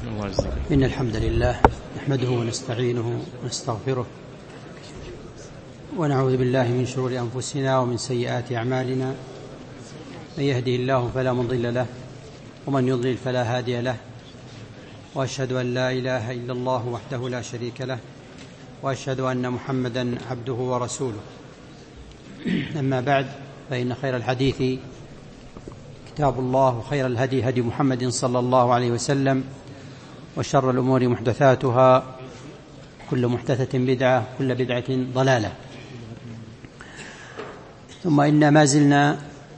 إن الحمد لله نحمده ونستعينه ونستغفره ونعوذ بالله من شرور أنفسنا ومن سيئات أعمالنا. من يهده الله فلا مضل له ومن يضلل فلا هادي له، وأشهد أن لا إله إلا الله وحده لا شريك له، وأشهد أن محمدا عبده ورسوله. أما بعد، فإن خير الحديث كتاب الله، وخير الهدي هدي محمد صلى الله عليه وسلم، وشر الأمور محدثاتها، كل محدثة بدعة، كل بدعة ضلالة. ثم إن ما زلنا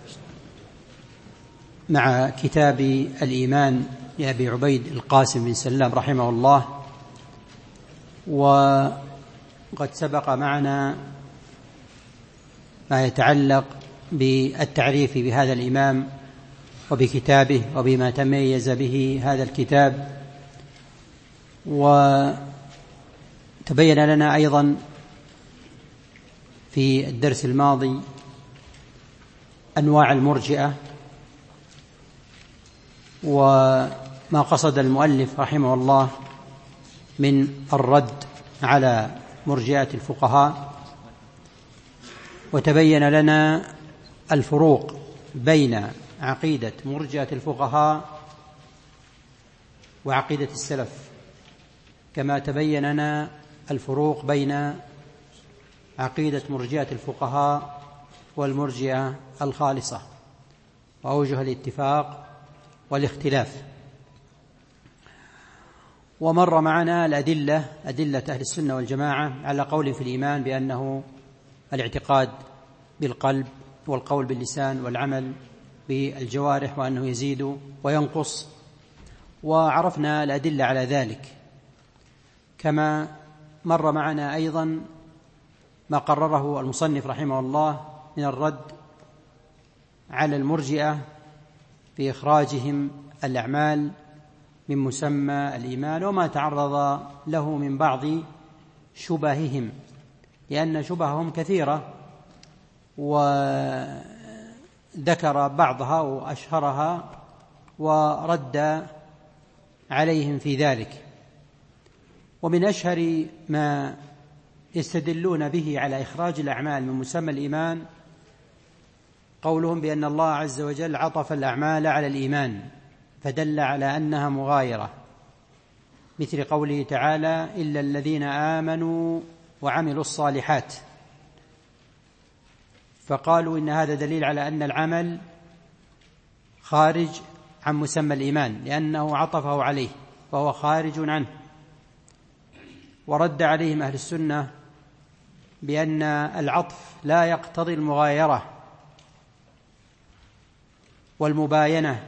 مع كتاب الإيمان لأبي عبيد القاسم بن سلام رحمه الله، وقد سبق معنا ما يتعلق بالتعريف بهذا الإمام وبكتابه وبما تميز به هذا الكتاب. وتبين لنا أيضا في الدرس الماضي أنواع المرجئة، وما قصد المؤلف رحمه الله من الرد على مرجئة الفقهاء، وتبين لنا الفروق بين عقيدة مرجئة الفقهاء وعقيدة السلف، كما تبين لنا الفروق بين عقيدة مرجئة الفقهاء والمرجئة الخالصة، وأوجه الاتفاق والاختلاف. ومر معنا أدلة أهل السنة والجماعة على قول في الإيمان بأنه الاعتقاد بالقلب، والقول باللسان، والعمل بالجوارح، وأنه يزيد وينقص، وعرفنا الأدلة على ذلك. كما مر معنا أيضا ما قرره المصنف رحمه الله من الرد على المرجئة في إخراجهم الأعمال من مسمى الإيمان، وما تعرض له من بعض شبههم، لأن شبههم كثيرة، وذكر بعضها وأشهرها ورد عليهم في ذلك. ومن أشهر ما يستدلون به على إخراج الأعمال من مسمى الإيمان قولهم بأن الله عز وجل عطف الأعمال على الإيمان فدل على أنها مغايرة، مثل قوله تعالى: إلا الذين آمنوا وعملوا الصالحات، فقالوا إن هذا دليل على أن العمل خارج عن مسمى الإيمان لأنه عطفه عليه فهو خارج عنه. ورد عليهم أهل السنة بأن العطف لا يقتضي المغايرة والمباينة،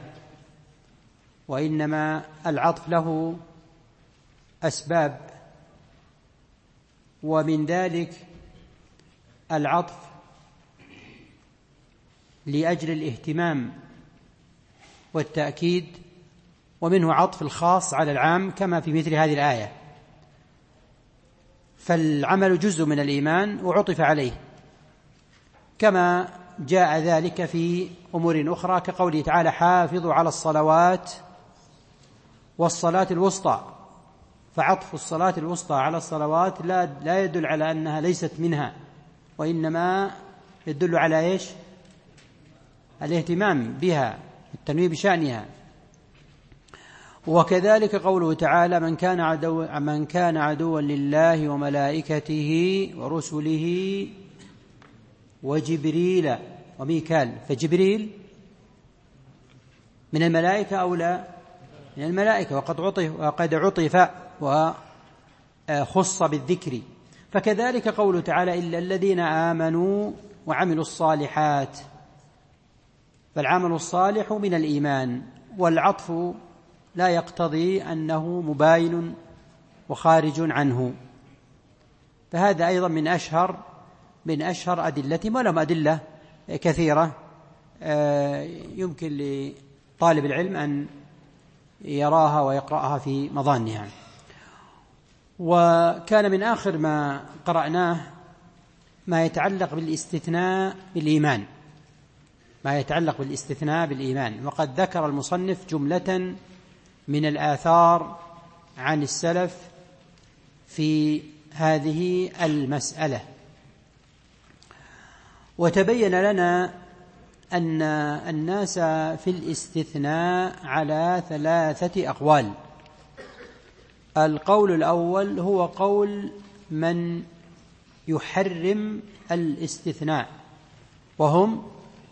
وإنما العطف له أسباب، ومن ذلك العطف لأجل الاهتمام والتأكيد، ومنه عطف الخاص على العام كما في مثل هذه الآية. فالعمل جزء من الإيمان وعطف عليه، كما جاء ذلك في أمور أخرى كقوله تعالى: حافظوا على الصلوات والصلاة الوسطى، فعطف الصلاة الوسطى على الصلوات لا يدل على أنها ليست منها، وإنما يدل على إيش؟ الاهتمام بها، التنويه بشأنها. وكذلك قوله تعالى: من كان عدوا لله وملائكته ورسله وجبريل وميكال، فجبريل من الملائكة أو لا؟ من الملائكة، وقد عطف وخص بالذكر. فكذلك قوله تعالى: إلا الذين آمنوا وعملوا الصالحات، فالعمل الصالح من الإيمان، والعطف لا يقتضي أنه مباين وخارج عنه. فهذا أيضا من أشهر أدلتهم، ولهم أدلة كثيرة يمكن لطالب العلم أن يراها ويقرأها في مظانها. وكان من آخر ما قرأناه ما يتعلق بالاستثناء بالإيمان، وقد ذكر المصنف جملة من الآثار عن السلف في هذه المسألة. وتبين لنا أن الناس في الاستثناء على 3 أقوال. القول الأول هو قول من يحرم الاستثناء، وهم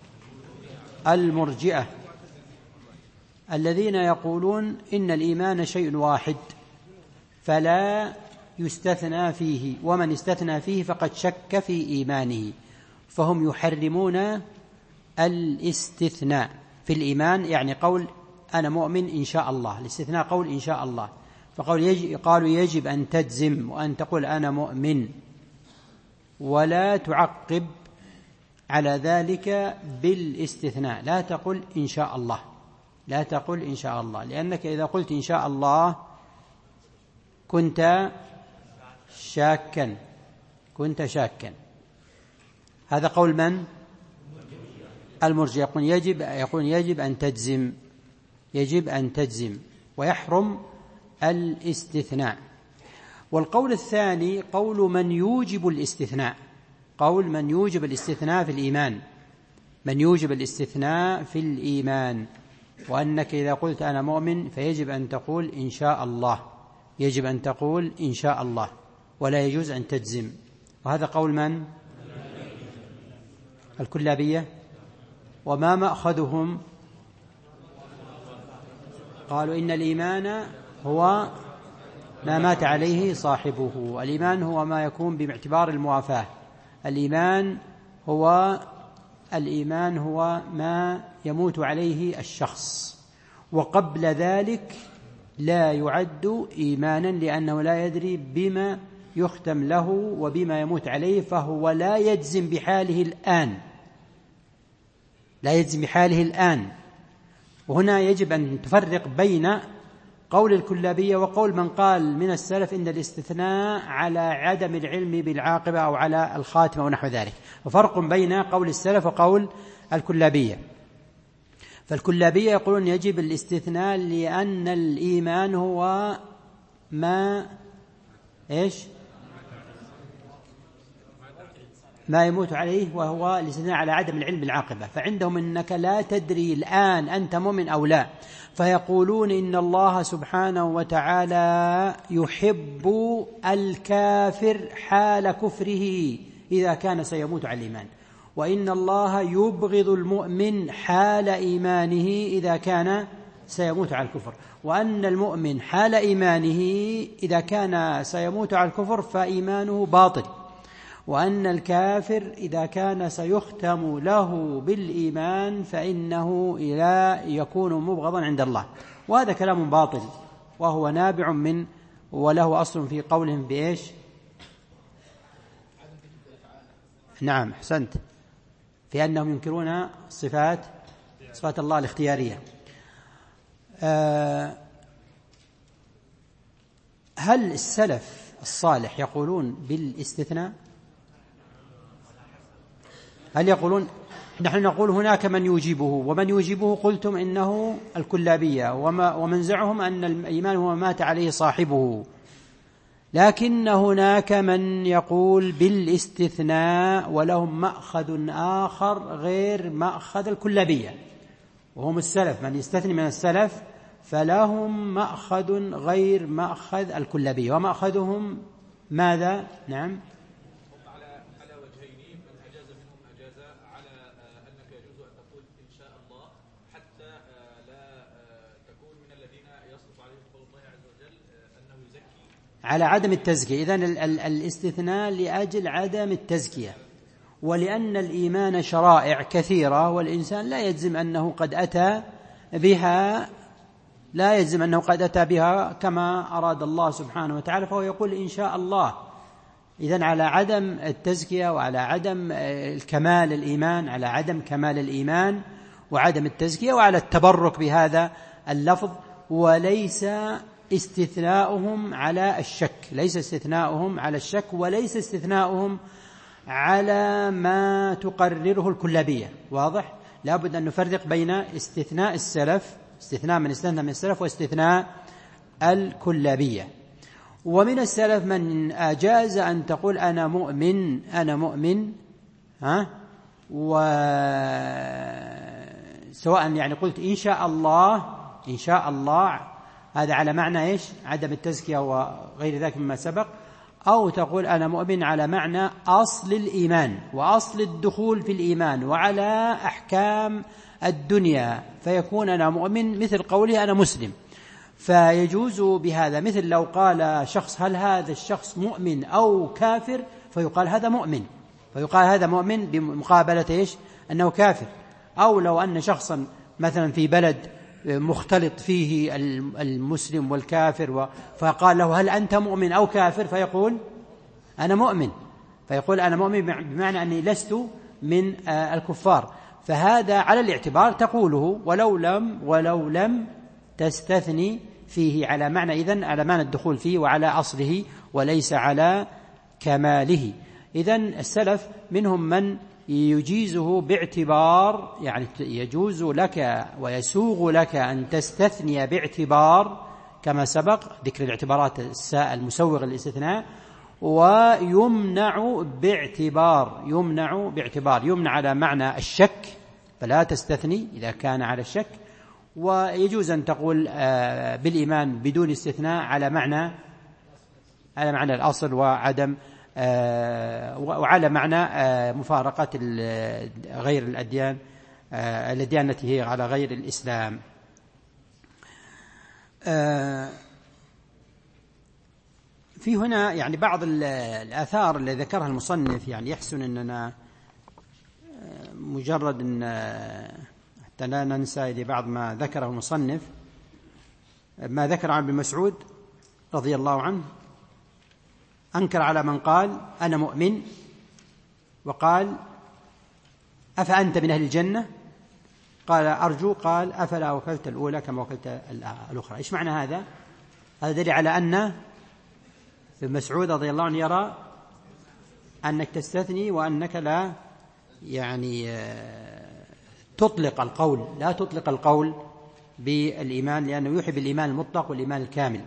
المرجئة الذين يقولون إن الإيمان شيء واحد فلا يستثنى فيه، ومن استثنى فيه فقد شك في إيمانه، فهم يحرمون الاستثناء في الإيمان. يعني قول أنا مؤمن إن شاء الله، الاستثناء قول إن شاء الله، قالوا يجب أن تجزم وأن تقول أنا مؤمن، ولا تعقب على ذلك بالاستثناء، لا تقل إن شاء الله، لا تقل إن شاء الله، لأنك إذا قلت إن شاء الله كنت شاكا. هذا قول من؟ المرجئة. يقول يجب أن تجزم ويحرم الاستثناء. والقول الثاني قول من يوجب الاستثناء، قول من يوجب الاستثناء في الإيمان، من يوجب الاستثناء في الإيمان، وأنك إذا قلت أنا مؤمن فيجب أن تقول إن شاء الله، يجب أن تقول إن شاء الله، ولا يجوز أن تجزم. وهذا قول من؟ الكلابية. وما مأخذهم؟ قالوا إن الإيمان هو ما مات عليه صاحبه، الإيمان هو ما يكون باعتبار الموافاة، الإيمان هو ما يموت عليه الشخص، وقبل ذلك لا يعد إيمانا، لأنه لا يدري بما يختم له وبما يموت عليه، فهو لا يجزم بحاله الآن. وهنا يجب أن تفرق بين قول الكلابية وقول من قال من السلف إن الاستثناء على عدم العلم بالعاقبة أو على الخاتمة ونحو ذلك، وفرق بين قول السلف وقول الكلابية. فالكلابية يقولون يجب الاستثناء لأن الإيمان هو ما يموت عليه، وهو الاستثناء على عدم العلم بالعاقبة، فعندهم إنك لا تدري الآن أنت مؤمن أو لا، فيقولون إن الله سبحانه وتعالى يحب الكافر حال كفره إذا كان سيموت على الإيمان، وإن الله يبغض المؤمن حال إيمانه إذا كان سيموت على الكفر، وأن المؤمن حال إيمانه إذا كان سيموت على الكفر فإيمانه باطل، وأن الكافر إذا كان سيختم له بالإيمان فإنه لا يكون مبغضا عند الله. وهذا كلام باطل، وهو نابع من وله أصل في قولهم بإيش؟ نعم أحسنت، في أنهم ينكرون صفات الله الاختيارية. هل السلف الصالح يقولون بالاستثناء؟ هل يقولون؟ نحن نقول هناك من يوجبه، ومن يوجبه قلتم إنه الكلابية، ومن زعهم أن الإيمان هو مات عليه صاحبه، لكن هناك من يقول بالاستثناء ولهم مأخذ آخر غير مأخذ الكلابية، وهم السلف، من يستثني من السلف فلهم مأخذ غير مأخذ الكلابية. ومأخذهم ماذا؟ نعم، على وجهين، من أجاز منهم أجاز على أنك يجوز أن تقول إن شاء الله حتى لا تكون من الذين يصرف عليهم قول الله عز وجل أنه يزكي على عدم التزكية. إذن الاستثناء لأجل عدم التزكية، ولأن الإيمان شرائع كثيرة، والإنسان لا يجزم أنه قد أتى بها كما أراد الله سبحانه وتعالى، فهو يقول إن شاء الله. إذن على عدم التزكية وعلى عدم كمال الإيمان، على عدم كمال الإيمان وعدم التزكية، وعلى التبرك بهذا اللفظ، وليس استثناؤهم على الشك، ليس استثناؤهم على الشك، وليس استثناؤهم على ما تقرره الكلابية. واضح؟ لابد أن نفرق بين استثناء السلف، استثناء من استثنى من السلف، واستثناء الكلابية. ومن السلف من أجاز أن تقول أنا مؤمن، أنا مؤمن، وسواء يعني قلت إن شاء الله، إن شاء الله، هذا على معنى إيش؟ عدم التزكية وغير ذلك مما سبق، أو تقول أنا مؤمن على معنى أصل الإيمان وأصل الدخول في الإيمان وعلى أحكام الدنيا، فيكون أنا مؤمن مثل قوله أنا مسلم. فيجوز بهذا، مثل لو قال شخص هل هذا الشخص مؤمن أو كافر، فيقال هذا مؤمن، فيقال هذا مؤمن بمقابلة إيش؟ أنه كافر. أو لو أن شخصا مثلا في بلد مختلط فيه المسلم والكافر فقال له هل أنت مؤمن أو كافر، فيقول أنا مؤمن، فيقول أنا مؤمن بمعنى أني لست من الكفار. فهذا على الاعتبار تقوله ولو لم تستثني فيه، على معنى إذن على معنى الدخول فيه وعلى أصله وليس على كماله. إذن السلف منهم من يجيزه باعتبار، يعني يجوز لك ويسوغ لك أن تستثني باعتبار كما سبق ذكر الاعتبارات المسوغ للاستثناء، ويمنع باعتبار، يمنع على معنى الشك فلا تستثني إذا كان على الشك، ويجوز أن تقول بالإيمان بدون استثناء على معنى الأصل وعدم وعلى معنى مفارقة غير الأديان التي هي على غير الإسلام. في هنا يعني بعض الآثار اللي ذكرها المصنف، يعني يحسن أننا مجرد أن حتى لا ننسى بعض ما ذكره المصنف، ما ذكر عن ابن مسعود رضي الله عنه، أنكر على من قال أنا مؤمن وقال أفأنت من أهل الجنة؟ قال أرجو، قال أفلا وكلت الأولى كما وكلت الأخرى. إيش معنى هذا؟ هذا دليل على أن ابن مسعود رضي الله عنه يرى أنك تستثني وأنك لا يعني تطلق القول، لا تطلق القول بالإيمان، لأنه يحب الإيمان المطلق والإيمان الكامل.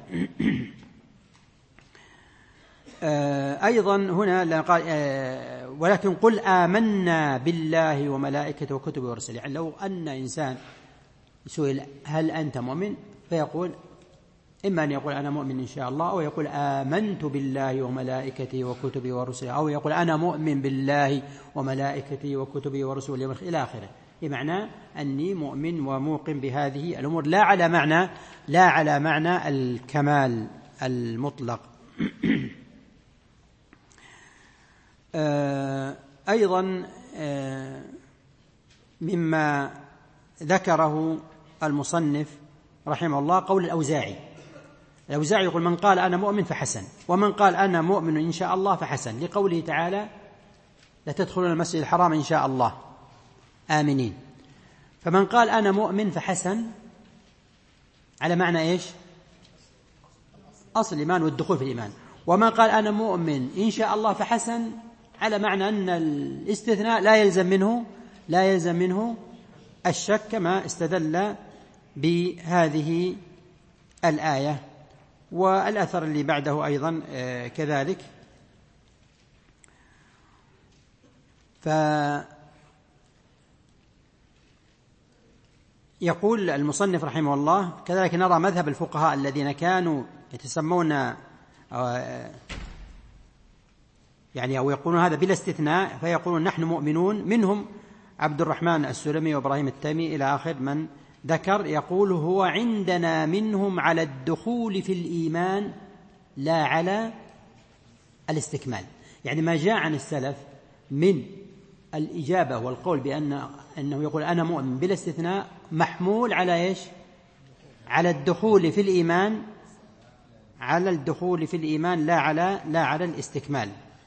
أيضا هنا قال ولكن قل آمنا بالله وملائكته وكتبه ورسله. يعني لو أن إنسان سئل هل أنت مؤمن، فيقول إما أن يقول أنا مؤمن إن شاء الله، أو يقول آمنت بالله وملائكته وكتبه ورسله، أو يقول أنا مؤمن بالله وملائكته وكتبه ورسله إلى آخره، بمعنى أني مؤمن وموقن بهذه الأمور، لا على معنى الكمال المطلق. أيضا مما ذكره المصنف رحمه الله قول الأوزاعي يقول من قال أنا مؤمن فحسن، ومن قال أنا مؤمن إن شاء الله فحسن، لقوله تعالى لا تدخلون المسجد الحرام إن شاء الله آمنين. فمن قال أنا مؤمن فحسن على معنى إيش؟ أصل الإيمان والدخول في الإيمان. ومن قال أنا مؤمن إن شاء الله فحسن على معنى أن الاستثناء لا يلزم منه الشك، كما استدل بهذه الآية. والأثر اللي بعده أيضا كذلك. فيقول المصنف رحمه الله كذلك نرى مذهب الفقهاء الذين كانوا يتسمون يعني أو يقولون هذا بلا استثناء، فيقولون نحن مؤمنون، منهم عبد الرحمن السلمي وإبراهيم التيمي إلى آخر من ذكر، يقول هو عندنا منهم على الدخول في الإيمان لا على الاستكمال. يعني ما جاء عن السلف من الإجابة والقول أنه يقول أنا مؤمن بلا استثناء محمول على إيش؟ على الدخول في الإيمان، على الدخول في الإيمان لا على الاستكمال.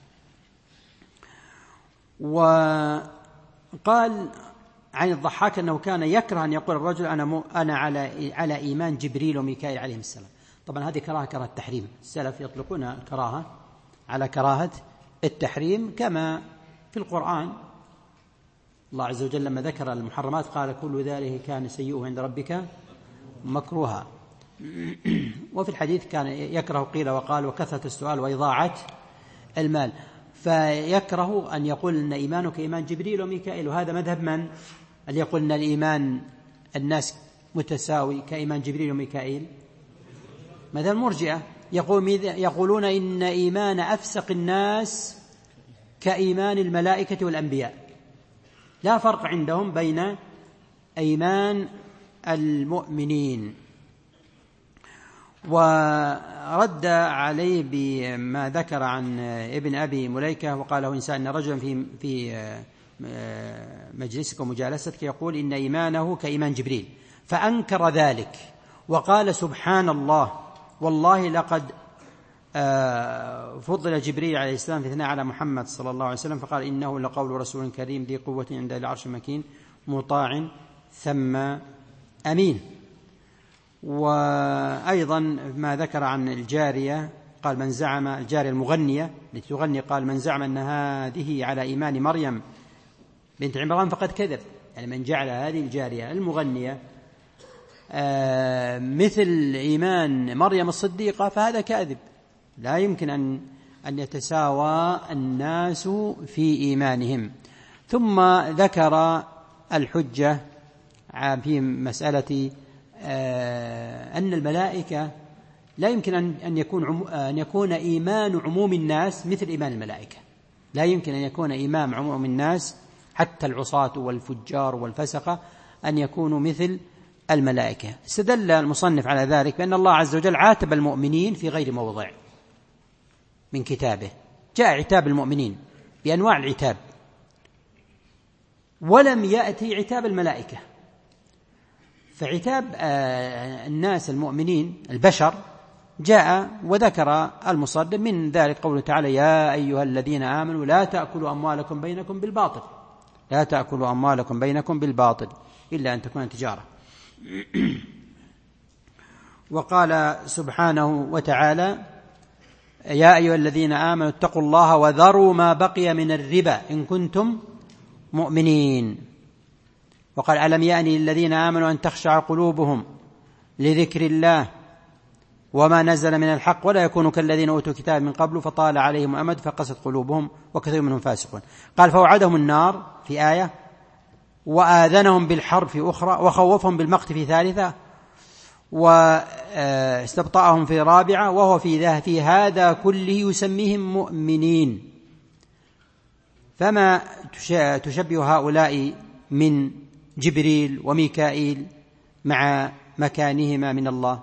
وقال عن الضحاك أنه كان يكره أن يقول الرجل أنا على إيمان جبريل وميكائيل عليهم السلام. طبعا هذه كراهة التحريم، السلف يطلقون الكراهة على كراهة التحريم، كما في القرآن الله عز وجل لما ذكر المحرمات قال كل ذلك كان سيئه عند ربك مكروها. وفي الحديث كان يكره قيل وقال وكثرة السؤال وإضاعة المال، فيكره أن يقول أن إيمانه كإيمان جبريل وميكائيل. وهذا مذهب من؟ أن يقول أن الإيمان الناس متساوي كإيمان جبريل وميكائيل؟ مذهب المرجئة يقولون إن إيمان أفسق الناس كإيمان الملائكة والأنبياء، لا فرق عندهم بين إيمان المؤمنين. ورد عليه بما ذكر عن ابن أبي مليكة وقال له إنسان إن رجلا في مجلسك ومجالستك يقول إن إيمانه كإيمان جبريل، فأنكر ذلك وقال سبحان الله والله لقد فضل جبريل عليه السلام في الثناء على محمد صلى الله عليه وسلم، فقال إنه لقول رسول كريم ذي قوة عند العرش مكين مطاع ثم أمين. وأيضا ما ذكر عن الجارية قال من زعم الجارية المغنية التي تغني قال من زعم أن هذه على إيمان مريم بنت عمران فقد كذب، يعني من جعل هذه الجارية المغنية مثل إيمان مريم الصديقة فهذا كاذب، لا يمكن أن يتساوى الناس في إيمانهم. ثم ذكر الحجة في مسألة أن الملائكة لا يمكن أن يكون إيمان عموم الناس مثل إيمان الملائكة، لا يمكن أن يكون إيمان عموم الناس حتى العصاة والفجار والفسقة أن يكونوا مثل الملائكة. استدل المصنف على ذلك بأن الله عز وجل عاتب المؤمنين في غير موضع من كتابه، جاء عتاب المؤمنين بأنواع العتاب ولم يأتي عتاب الملائكة. فعتاب الناس المؤمنين البشر جاء وذكر المصنف من ذلك قوله تعالى يا أيها الذين آمنوا لا تأكلوا أموالكم بينكم بالباطل، لا تأكلوا أموالكم بينكم بالباطل إلا أن تكون تجارة. وقال سبحانه وتعالى يا أيها الذين آمنوا اتقوا الله وذروا ما بقي من الربا إن كنتم مؤمنين. وقال ألم يأني للذين آمنوا أن تخشع قلوبهم لذكر الله وما نزل من الحق ولا يكونوا كالذين أوتوا الكتاب من قبل فطال عليهم الأمد فقست قلوبهم وكثير منهم فاسقون. قال فوعدهم النار في آية وآذنهم بالحرب في أخرى وخوفهم بالمقت في ثالثة واستبطأهم في رابعة وهو في هذا كله يسميهم مؤمنين. فما تشبه هؤلاء من جبريل وميكائيل مع مكانهما من الله؟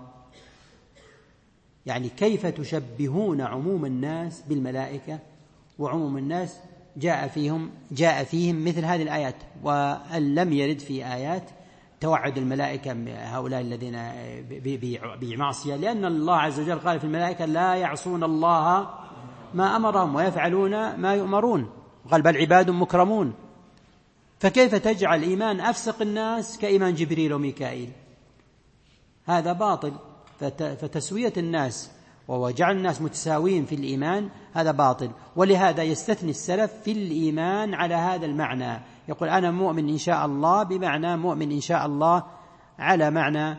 يعني كيف تشبهون عموم الناس بالملائكة وعموم الناس جاء فيهم مثل هذه الآيات، وأن لم يرد في آيات توعد الملائكة هؤلاء الذين بمعصية، لأن الله عز وجل قال في الملائكة لا يعصون الله ما أمرهم ويفعلون ما يؤمرون، قال بل عباد مكرمون. فكيف تجعل إيمان أفسق الناس كإيمان جبريل وميكائيل؟ هذا باطل. فتسوية الناس وجعل الناس متساوين في الإيمان هذا باطل. ولهذا يستثني السلف في الإيمان على هذا المعنى، يقول أنا مؤمن إن شاء الله بمعنى مؤمن إن شاء الله على معنى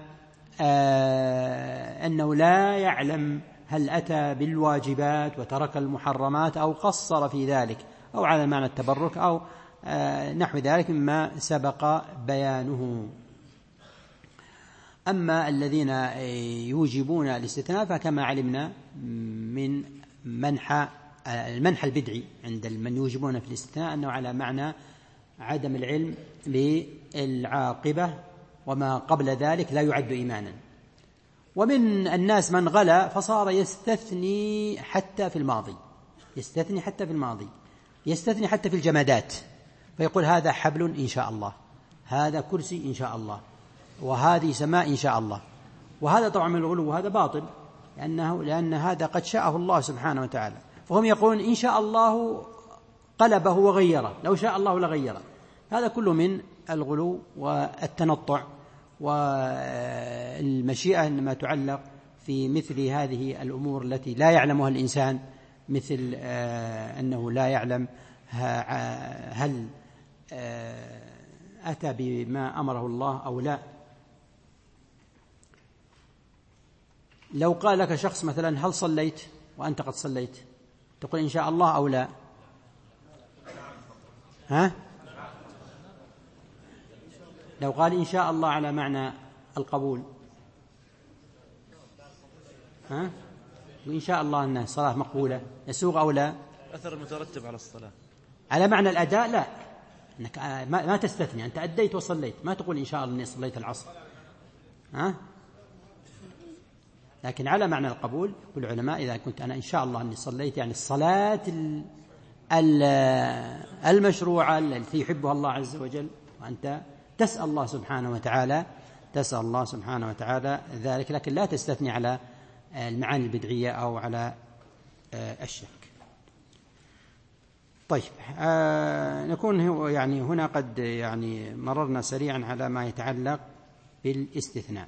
أنه لا يعلم هل أتى بالواجبات وترك المحرمات أو قصر في ذلك، أو على معنى التبرك أو نحو ذلك مما سبق بيانه. أما الذين يوجبون الاستثناء فكما علمنا من المنحى البدعي عند من يوجبون في الاستثناء أنه على معنى عدم العلم بالعاقبة وما قبل ذلك لا يعد إيمانا. ومن الناس من غلا فصار يستثني حتى في الماضي، يستثني حتى في الجمادات، فيقول هذا حبل إن شاء الله، هذا كرسي إن شاء الله، وهذه سماء إن شاء الله. وهذا طبعا من الغلو وهذا باطل، لأن هذا قد شاءه الله سبحانه وتعالى. فهم يقولون إن شاء الله قلبه وغيره، لو شاء الله لغيره. هذا كله من الغلو والتنطع. والمشيئة إنما تعلق في مثل هذه الأمور التي لا يعلمها الإنسان، مثل أنه لا يعلم هل أتى بما أمره الله أو لا. لو قال لك شخص مثلا هل صليت وأنت قد صليت، تقول إن شاء الله أو لا؟ ها؟ لو قال إن شاء الله على معنى القبول، ها؟ وإن شاء الله أن الصلاة مقبولة يسوغ أو لا؟ أثر المترتب على الصلاة على معنى الأداء لا، أنك ما تستثني، أنت أديت وصليت، ما تقول إن شاء الله أني صليت العصر، ها؟ لكن على معنى القبول يقول العلماء إذا كنت أنا إن شاء الله أني صليت، يعني الصلاة المشروعة التي يحبها الله عز وجل، وأنت تسأل الله سبحانه وتعالى ذلك، لكن لا تستثني على المعاني البدعية أو على الشرك. طيب، نكون يعني هنا قد يعني مررنا سريعا على ما يتعلق بالاستثناء.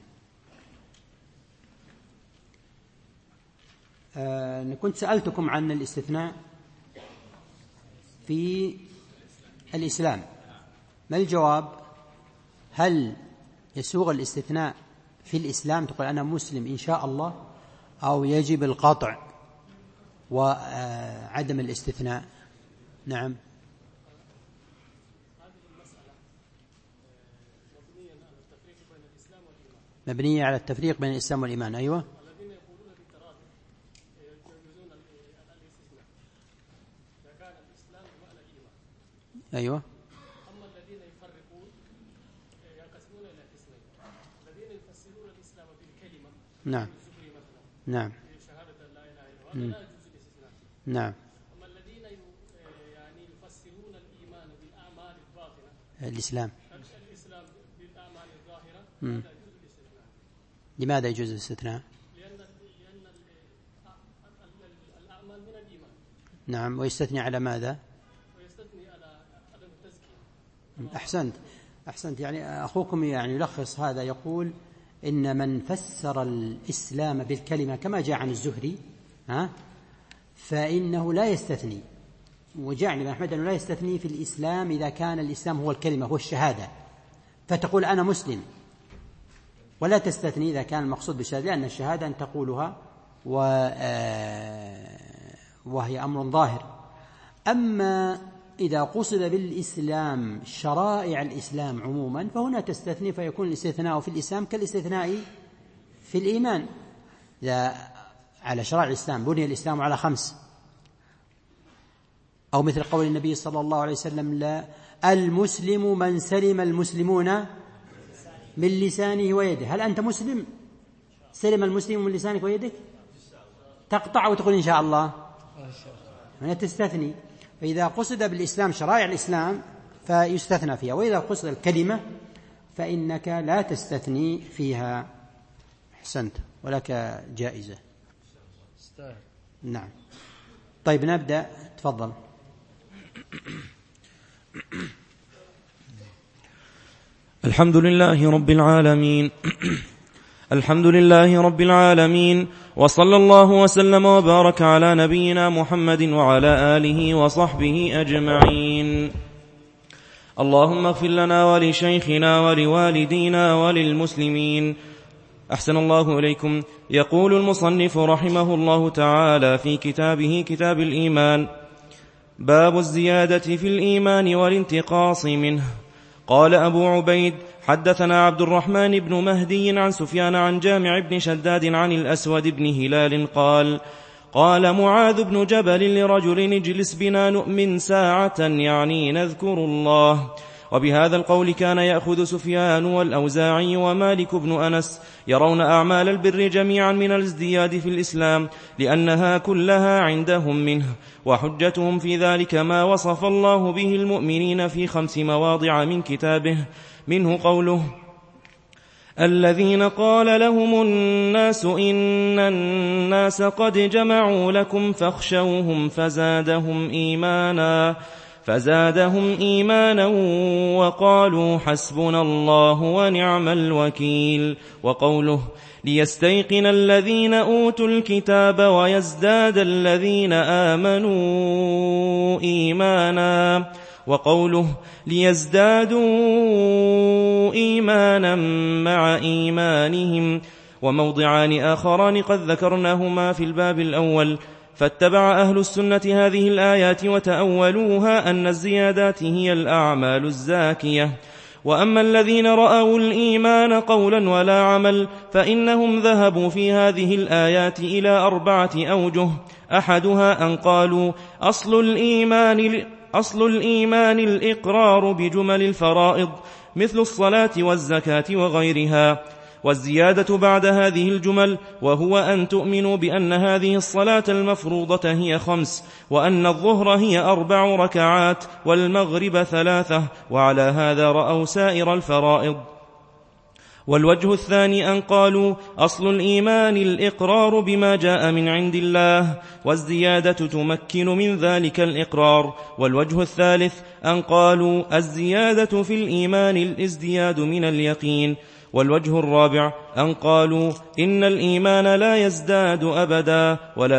كنت سألتكم عن الاستثناء في الإسلام، ما الجواب؟ هل يسوغ الاستثناء في الإسلام، تقول أنا مسلم إن شاء الله، أو يجب القطع وعدم الاستثناء؟ نعم. مبنية على التفريق بين الإسلام والإيمان. أيوة. أيوة. أما الذين يفرقون ينقسمون إلى قسمين، الذين يفسرون الإسلام بالكلمة، نعم نعم، شهادة لا إله إلا الله لا يجوز الاستثناء. نعم. أما الذين يعني يفسرون الإيمان بالأعمال الباطنة، الإسلام بالأعمال الظاهرة لا يجوز الاستثناء. لماذا يجوز الاستثناء؟ لأن الأعمال من الإيمان. نعم. ويستثني على ماذا؟ أحسنت. يعني أخوكم يعني يلخص هذا، يقول إن من فسر الإسلام بالكلمة كما جاء عن الزهري فإنه لا يستثني، وجاء عن أحمد أنه لا يستثني في الإسلام إذا كان الإسلام هو الكلمة، هو الشهادة، فتقول أنا مسلم، ولا تستثني إذا كان المقصود بالشهادة، لأن الشهادة أن تقولها وهي أمر ظاهر. أما إذا قصد بالإسلام شرائع الإسلام عموما فهنا تستثني، فيكون الاستثناء في الإسلام كالاستثناء في الإيمان. إذا على شرائع الإسلام بني الإسلام على 5، أو مثل قول النبي صلى الله عليه وسلم لا المسلم من سلم المسلمون من لسانه ويده. هل أنت مسلم سلم المسلم من لسانك ويدك؟ تقطع وتقول إن شاء الله، هنا تستثني. فإذا قصد بالإسلام شرائع الإسلام فيستثنى فيها، وإذا قصد الكلمة فإنك لا تستثني فيها. أحسنت، ولك جائزة. نعم. طيب نبدأ، تفضل. الحمد لله رب العالمين الحمد لله رب العالمين، وصلى الله وسلم وبارك على نبينا محمد وعلى آله وصحبه أجمعين. اللهم اغفر لنا ولشيخنا ولوالدينا وللمسلمين. أحسن الله إليكم. يقول المصنف رحمه الله تعالى في كتابه كتاب الإيمان: باب الزيادة في الإيمان والانتقاص منه. قال أبو عبيد: حدثنا عبد الرحمن بن مهدي عن سفيان عن جامع بن شداد عن الأسود بن هلال قال: قال معاذ بن جبل لرجل: اجلس بنا نؤمن ساعة، يعني نذكر الله. وبهذا القول كان يأخذ سفيان والأوزاعي ومالك بن أنس، يرون أعمال البر جميعا من الازدياد في الإسلام، لأنها كلها عندهم منه. وحجتهم في ذلك ما وصف الله به المؤمنين في 5 مواضع من كتابه، منه قوله: الذين قال لهم الناس إن الناس قد جمعوا لكم فاخشوهم فزادهم إيمانا وقالوا حسبنا الله ونعم الوكيل. وقوله: ليستيقن الذين أوتوا الكتاب ويزداد الذين آمنوا إيمانا. وقوله: ليزدادوا إيمانا مع إيمانهم. وموضعان آخران قد ذكرناهما في الباب الأول. فاتبع أهل السنة هذه الآيات وتأولوها أن الزيادات هي الأعمال الزاكية. وأما الذين رأوا الإيمان قولا ولا عمل فإنهم ذهبوا في هذه الآيات إلى 4 أوجه. أحدها أن قالوا أصل الإيمان الإقرار بجمل الفرائض مثل الصلاة والزكاة وغيرها، والزيادة بعد هذه الجمل وهو أن تؤمنوا بأن هذه الصلاة المفروضة هي 5، وأن الظهر هي 4 ركعات، والمغرب 3، وعلى هذا رأوا سائر الفرائض. والوجه الثاني أن قالوا أصل الإيمان الإقرار بما جاء من عند الله، والزيادة تمكن من ذلك الإقرار. والوجه الثالث أن قالوا الزيادة في الإيمان الازدياد من اليقين. والوجه الرابع أن قالوا إن الإيمان لا يزداد أبدا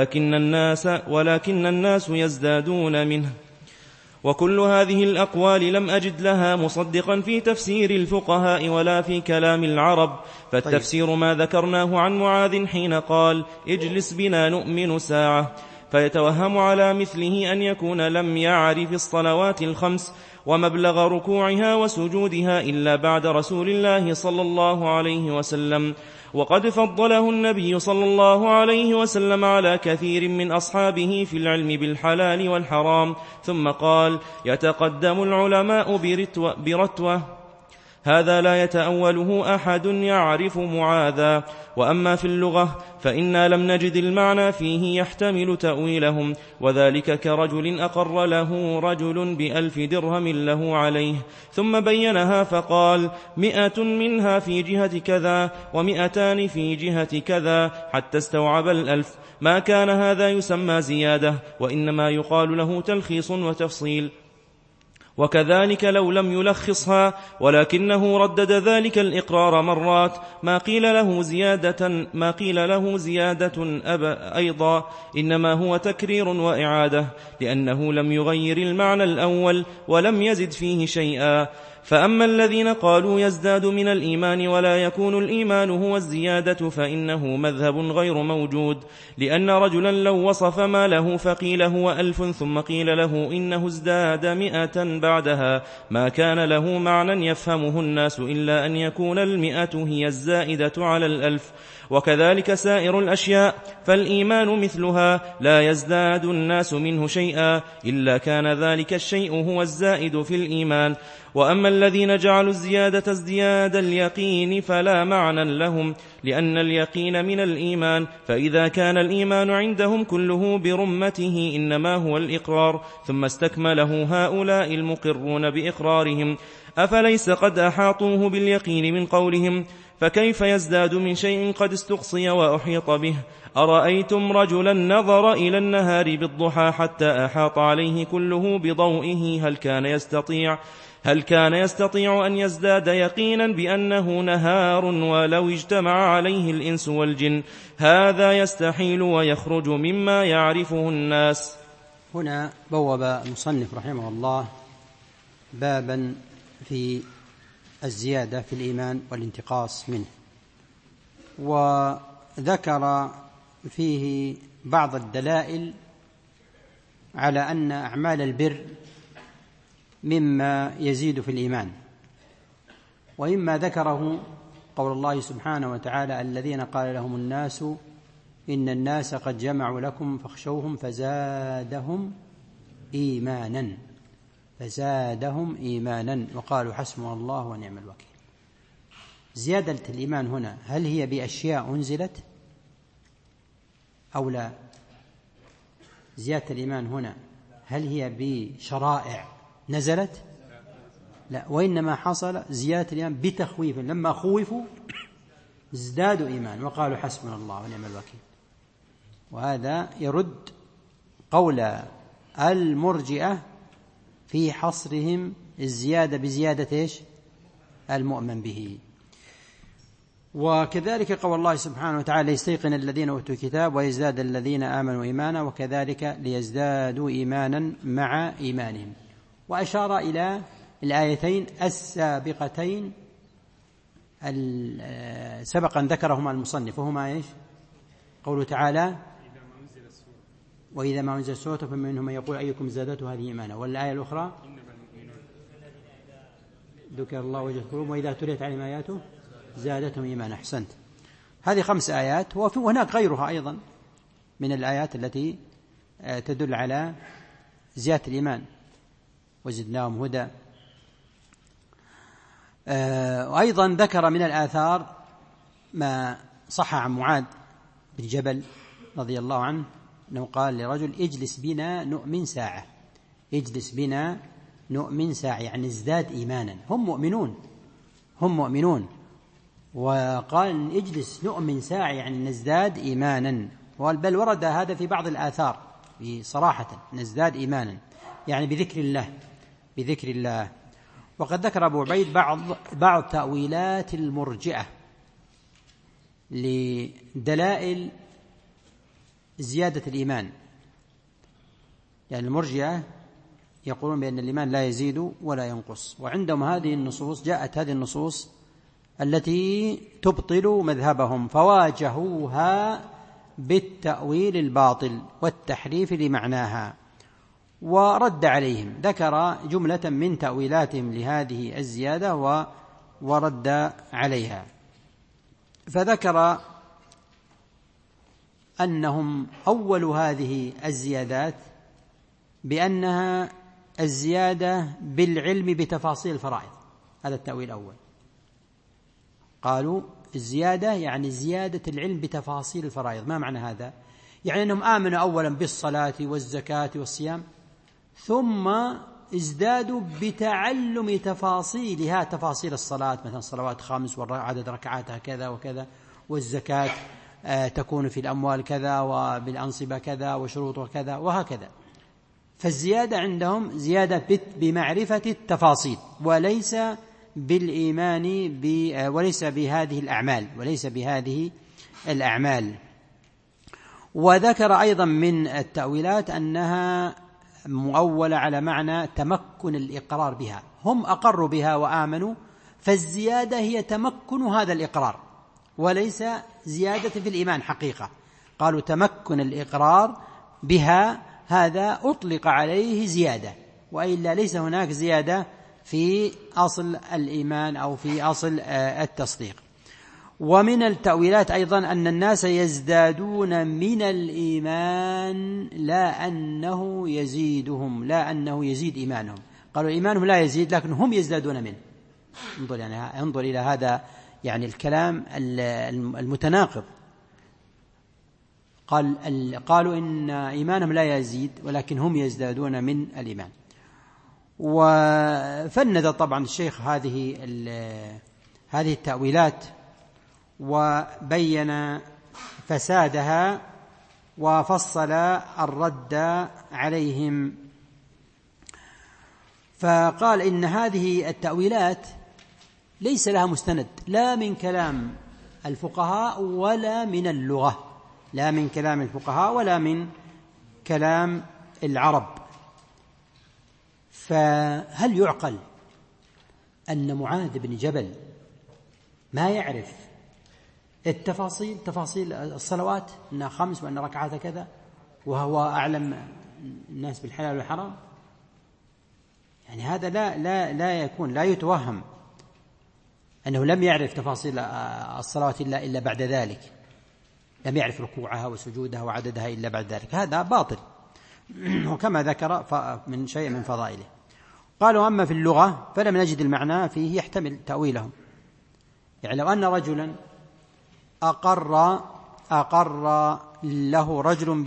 ولكن الناس يزدادون منه. وكل هذه الأقوال لم أجد لها مصدقا في تفسير الفقهاء ولا في كلام العرب. فالتفسير ما ذكرناه عن معاذ حين قال اجلس بنا نؤمن ساعة، فيتوهم على مثله أن يكون لم يعرف الصلوات ال5 ومبلغ ركوعها وسجودها إلا بعد رسول الله صلى الله عليه وسلم، وقد فضله النبي صلى الله عليه وسلم على كثير من أصحابه في العلم بالحلال والحرام. ثم قال يتقدم العلماء برتوة. هذا لا يتأوله أحد يعرف معاذا. وأما في اللغة فإنا لم نجد المعنى فيه يحتمل تأويلهم، وذلك كرجل أقر له رجل ب1000 درهم له عليه، ثم بينها فقال 100 منها في جهة كذا و200 في جهة كذا حتى استوعب 1000. ما كان هذا يسمى زيادة، وإنما يقال له تلخيص وتفصيل. وكذلك لو لم يلخصها ولكنه ردد ذلك الإقرار مرات ما قيل له زيادة أيضا، إنما هو تكرير وإعادة، لأنه لم يغير المعنى الأول ولم يزد فيه شيئا. فأما الذين قالوا يزداد من الإيمان ولا يكون الإيمان هو الزيادة فإنه مذهب غير موجود، لأن رجلا لو وصف ما له فقيل هو 1000 ثم قيل له إنه ازداد 100 بعدها ما كان له معنى يفهمه الناس إلا أن يكون 100 هي الزائدة على 1000. وكذلك سائر الأشياء فالإيمان مثلها لا يزداد الناس منه شيئا إلا كان ذلك الشيء هو الزائد في الإيمان. وأما الذين جعلوا الزيادة ازدياد اليقين فلا معنى لهم، لأن اليقين من الإيمان، فإذا كان الإيمان عندهم كله برمته إنما هو الإقرار، ثم استكمله هؤلاء المقرون بإقرارهم. أفليس قد أحاطوه باليقين من قولهم فكيف يزداد من شيء قد استقصي وأحيط به؟ أرأيتم رجلا نظر إلى النهار بالضحى حتى أحاط عليه كله بضوئه هل كان يستطيع أن يزداد يقينا بأنه نهار ولو اجتمع عليه الإنس والجن؟ هذا يستحيل ويخرج مما يعرفه الناس. هنا بوب المصنف رحمه الله بابا في الزيادة في الإيمان والانتقاص منه، وذكر فيه بعض الدلائل على أن أعمال البر مما يزيد في الإيمان. وإما ذكره قول الله سبحانه وتعالى الذين قال لهم الناس إن الناس قد جمعوا لكم فاخشوهم فزادهم إيمانا وقالوا حسبنا الله ونعم الوكيل. زيادة الإيمان هنا هل هي بأشياء أنزلت أو لا؟ زيادة الإيمان هنا هل هي بشرائع نزلت؟ لا، وإنما حصل زيادة الإيمان بتخويف، لما خوفوا ازدادوا إيمان وقالوا حسبنا الله ونعم الوكيل. وهذا يرد قول المرجئة في حصرهم الزيادة بزيادة المؤمن به. وكذلك قول الله سبحانه وتعالى ليستيقن الذين أوتوا الكتاب ويزداد الذين آمنوا إيمانا وكذلك ليزدادوا إيمانا مع إيمانهم. وأشار إلى الآيتين السابقتين سبق أن ذكرهما المصنف، وهما إيش؟ قوله تعالى وإذا ما أنزل سورة فمنهم من يقول أيكم زادته هذه إيمانا، والآية الأخرى ذكر الله وجهت قلوبهم وإذا تليت عليهم آياته زادتهم إيمانا. أحسنت. هذه 5 آيات، وهناك غيرها أيضا من الآيات التي تدل على زيادة الإيمان. وزدناهم هدى. وأيضا ذكر من الآثار ما صح عن معاذ بن جبل رضي الله عنه أنه قال لرجل اجلس بنا نؤمن ساعة، اجلس بنا نؤمن ساعة، يعني ازداد إيمانا. هم مؤمنون، وقال اجلس نؤمن ساعة يعني نزداد إيمانا. بل ورد هذا في بعض الآثار بصراحة، نزداد إيمانا يعني بذكر الله. وقد ذكر أبو عبيد بعض تأويلات المرجئة لدلائل زيادة الإيمان. يعني المرجئة يقولون بأن الإيمان لا يزيد ولا ينقص، وعندهم هذه النصوص، جاءت هذه النصوص التي تبطل مذهبهم، فواجهوها بالتأويل الباطل والتحريف لمعناها ورد عليهم. ذكر جملة من تأويلاتهم لهذه الزيادة ورد عليها. فذكر أنهم أول هذه الزيادات بأنها الزيادة بالعلم بتفاصيل الفرائض. هذا التأويل الأول. قالوا الزيادة يعني زيادة العلم بتفاصيل الفرائض. ما معنى هذا؟ يعني أنهم آمنوا أولا بالصلاة والزكاة والصيام، ثم ازدادوا بتعلم تفاصيلها، تفاصيل الصلاة مثلا صلوات 5 وعدد ركعاتها كذا وكذا، والزكاة تكون في الأموال كذا وبالأنصبة كذا وشروطها كذا وهكذا. فالزيادة عندهم زيادة بمعرفة التفاصيل، وليس بالإيمان وليس بهذه الأعمال. وذكر أيضا من التأويلات أنها مؤولة على معنى تمكن الإقرار بها. هم أقروا بها وآمنوا، فالزيادة هي تمكن هذا الإقرار وليس زيادة في الإيمان حقيقة. قالوا تمكن الإقرار بها هذا أطلق عليه زيادة، وإلا ليس هناك زيادة في أصل الإيمان أو في أصل التصديق. ومن التأويلات أيضا أن الناس يزدادون من الإيمان لا أنه يزيدهم، لا أنه يزيد إيمانهم. قالوا إيمانهم لا يزيد لكن هم يزدادون منه. انظر إلى هذا يعني الكلام المتناقض. قالوا إن إيمانهم لا يزيد ولكن هم يزدادون من الإيمان. وفند طبعا الشيخ هذه التأويلات وبين فسادها وفصل الرد عليهم. فقال إن هذه التأويلات ليس لها مستند لا من كلام الفقهاء ولا من اللغة، لا من كلام الفقهاء ولا من كلام العرب. فهل يعقل أن معاذ بن جبل ما يعرف تفاصيل الصلوات أنها 5 وأن ركعاتها كذا، وهو أعلم الناس بالحلال والحرام؟ يعني هذا لا يكون، لا يتوهم أنه لم يعرف تفاصيل الصلوات إلا بعد ذلك، لم يعرف ركوعها وسجودها وعددها إلا بعد ذلك. هذا باطل، وكما ذكر من شيء من فضائله. قالوا أما في اللغة فلم نجد المعنى فيه يحتمل تأويلهم. يعني لو أن رجلا أقر له رجل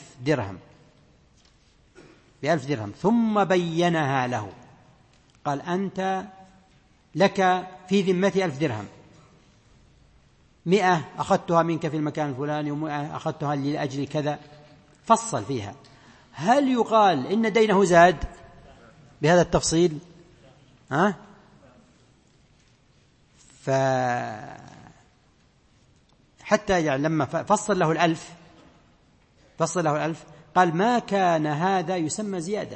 ب1000 درهم ثم بينها له، قال أنت لك في ذمتي 1000 درهم، 100 أخذتها منك في المكان الفلاني و100 أخذتها لأجل كذا، فصل فيها. هل يقال إن دينه زاد بهذا التفصيل؟ حتى يعني لما فصل له 1000 قال ما كان هذا يسمى زيادة.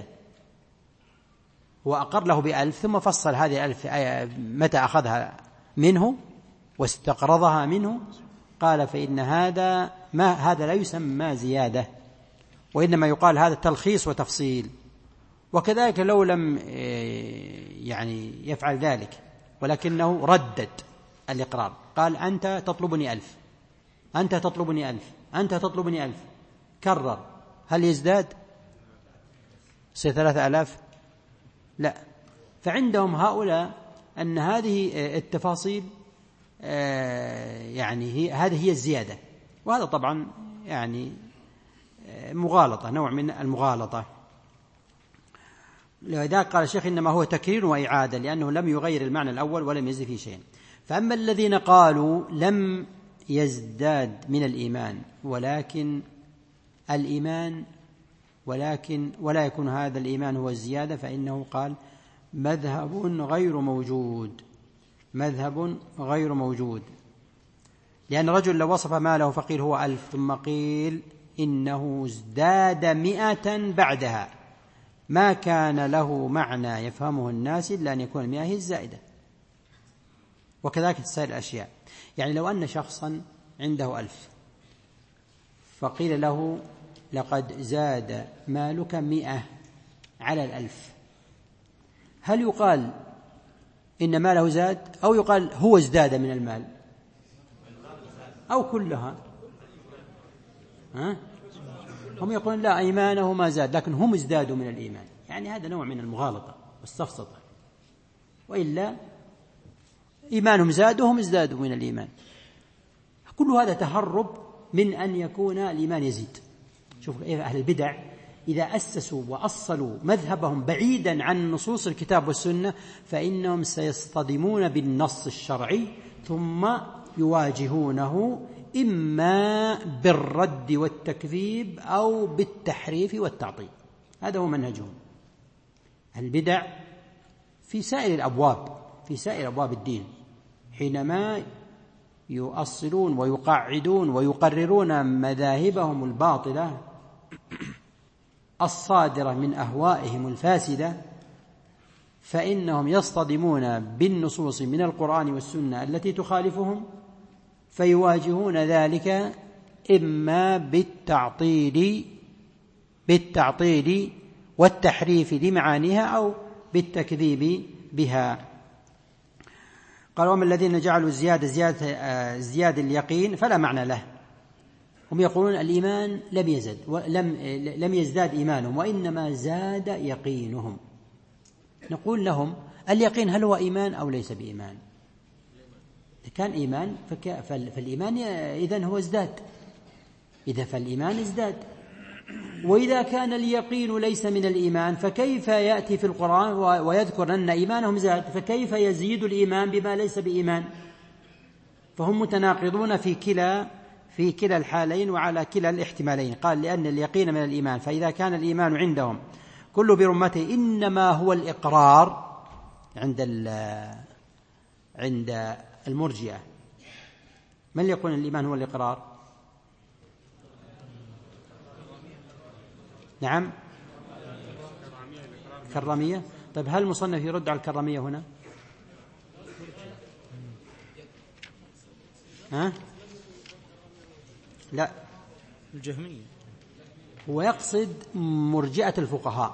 هو أقر له ب1000 ثم فصل هذه 1000 متى أخذها منه واستقرضها منه، قال فإن هذا لا يسمى زيادة، وإنما يقال هذا تلخيص وتفصيل. وكذلك لو لم يعني يفعل ذلك ولكنه ردد الإقرار، قال أنت تطلبني 1000، أنت تطلبني 1000، أنت تطلبني 1000، كرر، هل يزداد؟ يصير 3000؟ لا. فعندهم هؤلاء أن هذه التفاصيل يعني هذه هي الزيادة، وهذا طبعا يعني مغالطة، نوع من المغالطة. لذلك قال الشيخ إنما هو تكرير وإعادة، لأنه لم يغير المعنى الأول ولم يزد فيه شيء. فأما الذين قالوا لم يزداد من الإيمان ولكن ولا يكون هذا الإيمان هو الزيادة، فإنه قال مذهب غير موجود، لأن رجل لو وصف ماله فقيل هو 1000 ثم قيل إنه ازداد 100 بعدها، ما كان له معنى يفهمه الناس إلا أن يكون 100 هي الزائدة. وكذلك تسائر الأشياء، يعني لو أن شخصا عنده 1000 فقيل له لقد زاد مالك 100 على 1000، هل يقال إن ماله زاد أو يقال هو ازداد من المال أو كلها؟ هم يقولون لا، إيمانه ما زاد، لكن هم ازدادوا من الإيمان. يعني هذا نوع من المغالطة والسفسطة، وإلا إيمانهم زاد وهم ازدادوا من الإيمان. كل هذا تهرب من أن يكون الإيمان يزيد. شوف أهل البدع إذا أسسوا وأصلوا مذهبهم بعيدا عن نصوص الكتاب والسنة فإنهم سيصطدمون بالنص الشرعي ثم يواجهونه إما بالرد والتكذيب أو بالتحريف والتعطيل. هذا هو منهجهم. البدع في سائر أبواب الدين حينما يؤصلون ويقعدون ويقررون مذاهبهم الباطلة الصادرة من أهوائهم الفاسدة، فإنهم يصطدمون بالنصوص من القرآن والسنة التي تخالفهم، فيواجهون ذلك إما بالتعطيل والتحريف لمعانيها أو بالتكذيب بها. قال وما الذين جعلوا زيادة اليقين فلا معنى له. هم يقولون الإيمان لم يزداد إيمانهم وإنما زاد يقينهم. نقول لهم اليقين هل هو إيمان أو ليس بإيمان؟ إذا كان إيمان فالإيمان إذن هو ازداد، فالإيمان ازداد. وإذا كان اليقين ليس من الإيمان فكيف يأتي في القرآن ويذكر أن إيمانهم زاد، فكيف يزيد الإيمان بما ليس بإيمان؟ فهم متناقضون في كلا الحالين وعلى كلا الاحتمالين. قال لأن اليقين من الإيمان، فإذا كان الإيمان عندهم كل برمته إنما هو الإقرار عند المرجئة. من يقول الإيمان هو الإقرار؟ نعم، الكرامية. طيب هل المصنف يرد على الكرامية هنا؟ لا، الجهمية. هو يقصد مرجئة الفقهاء،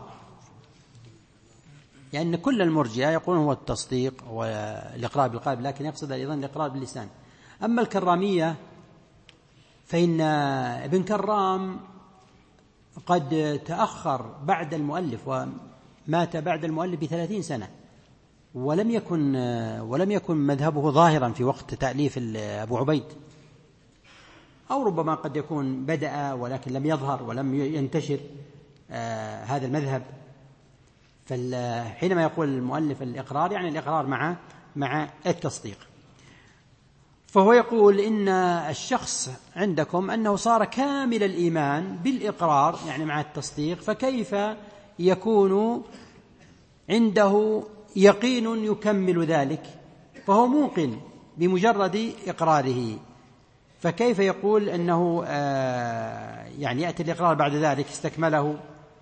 لأن يعني كل المرجئة يقولون هو التصديق والإقرار بالقلب، لكن يقصد أيضا الإقرار باللسان. أما الكرامية فإن ابن كرام قد تأخر بعد المؤلف ومات بعد المؤلف ب30 سنة، ولم يكن مذهبه ظاهرا في وقت تأليف أبو عبيد، أو ربما قد يكون بدأ ولكن لم يظهر ولم ينتشر هذا المذهب. فحينما يقول المؤلف الإقرار يعني الإقرار مع التصديق. فهو يقول إن الشخص عندكم أنه صار كامل الإيمان بالإقرار يعني مع التصديق، فكيف يكون عنده يقين يكمل ذلك؟ فهو موقن بمجرد إقراره، فكيف يقول أنه يعني يأتي الإقرار بعد ذلك استكمله؟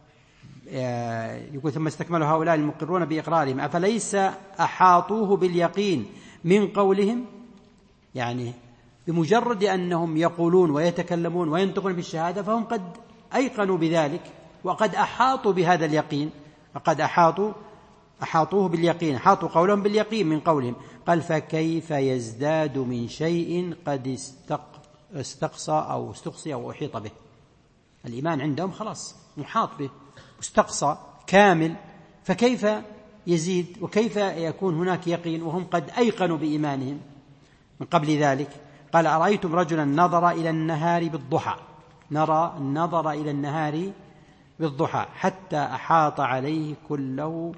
يقول ثم استكمله هؤلاء المقرون بإقرارهم أفليس أحاطوه باليقين من قولهم؟ يعني بمجرد أنهم يقولون ويتكلمون وينطقون بالشهادة فهم قد أيقنوا بذلك وقد أحاطوا بهذا اليقين، وقد أحاطوه باليقين، أحاطوا قولهم باليقين من قولهم. قال فكيف يزداد من شيء قد استقصى أو استقصي أو أحيط به. الإيمان عندهم خلاص محاط به، استقصى كامل، فكيف يزيد وكيف يكون هناك يقين وهم قد أيقنوا بإيمانهم من قبل ذلك. قال أرأيتم رجلا نظر إلى النهار بالضحى، نظر إلى النهار بالضحى حتى أحاط عليه كله.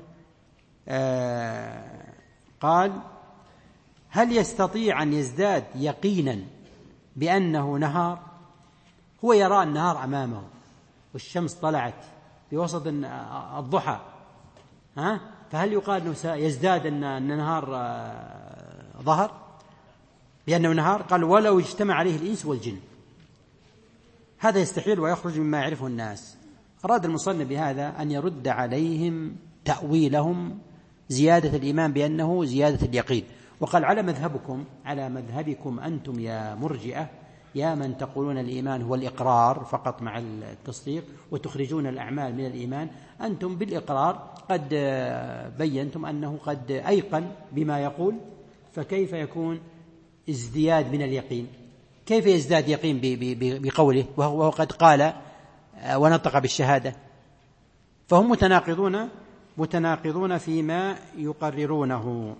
قال هل يستطيع أن يزداد يقينا بأنه نهار؟ هو يرى النهار أمامه والشمس طلعت بوسط الضحى، فهل يقال أنه سيزداد أن النهار ظهر بأنه نهار؟ قال ولو اجتمع عليه الإنس والجن. هذا يستحيل ويخرج مما يعرفه الناس. أراد المصنف بهذا أن يرد عليهم تأويلهم زيادة الإيمان بأنه زيادة اليقين، وقال على مذهبكم أنتم يا مرجئة، يا من تقولون الإيمان هو الإقرار فقط مع التصديق وتخرجون الأعمال من الإيمان، أنتم بالإقرار قد بينتم أنه قد أيقن بما يقول، فكيف يكون ازدياد من اليقين؟ كيف يزداد يقين بقوله وهو قد قال ونطق بالشهادة؟ فهم متناقضون فيما يقررونه.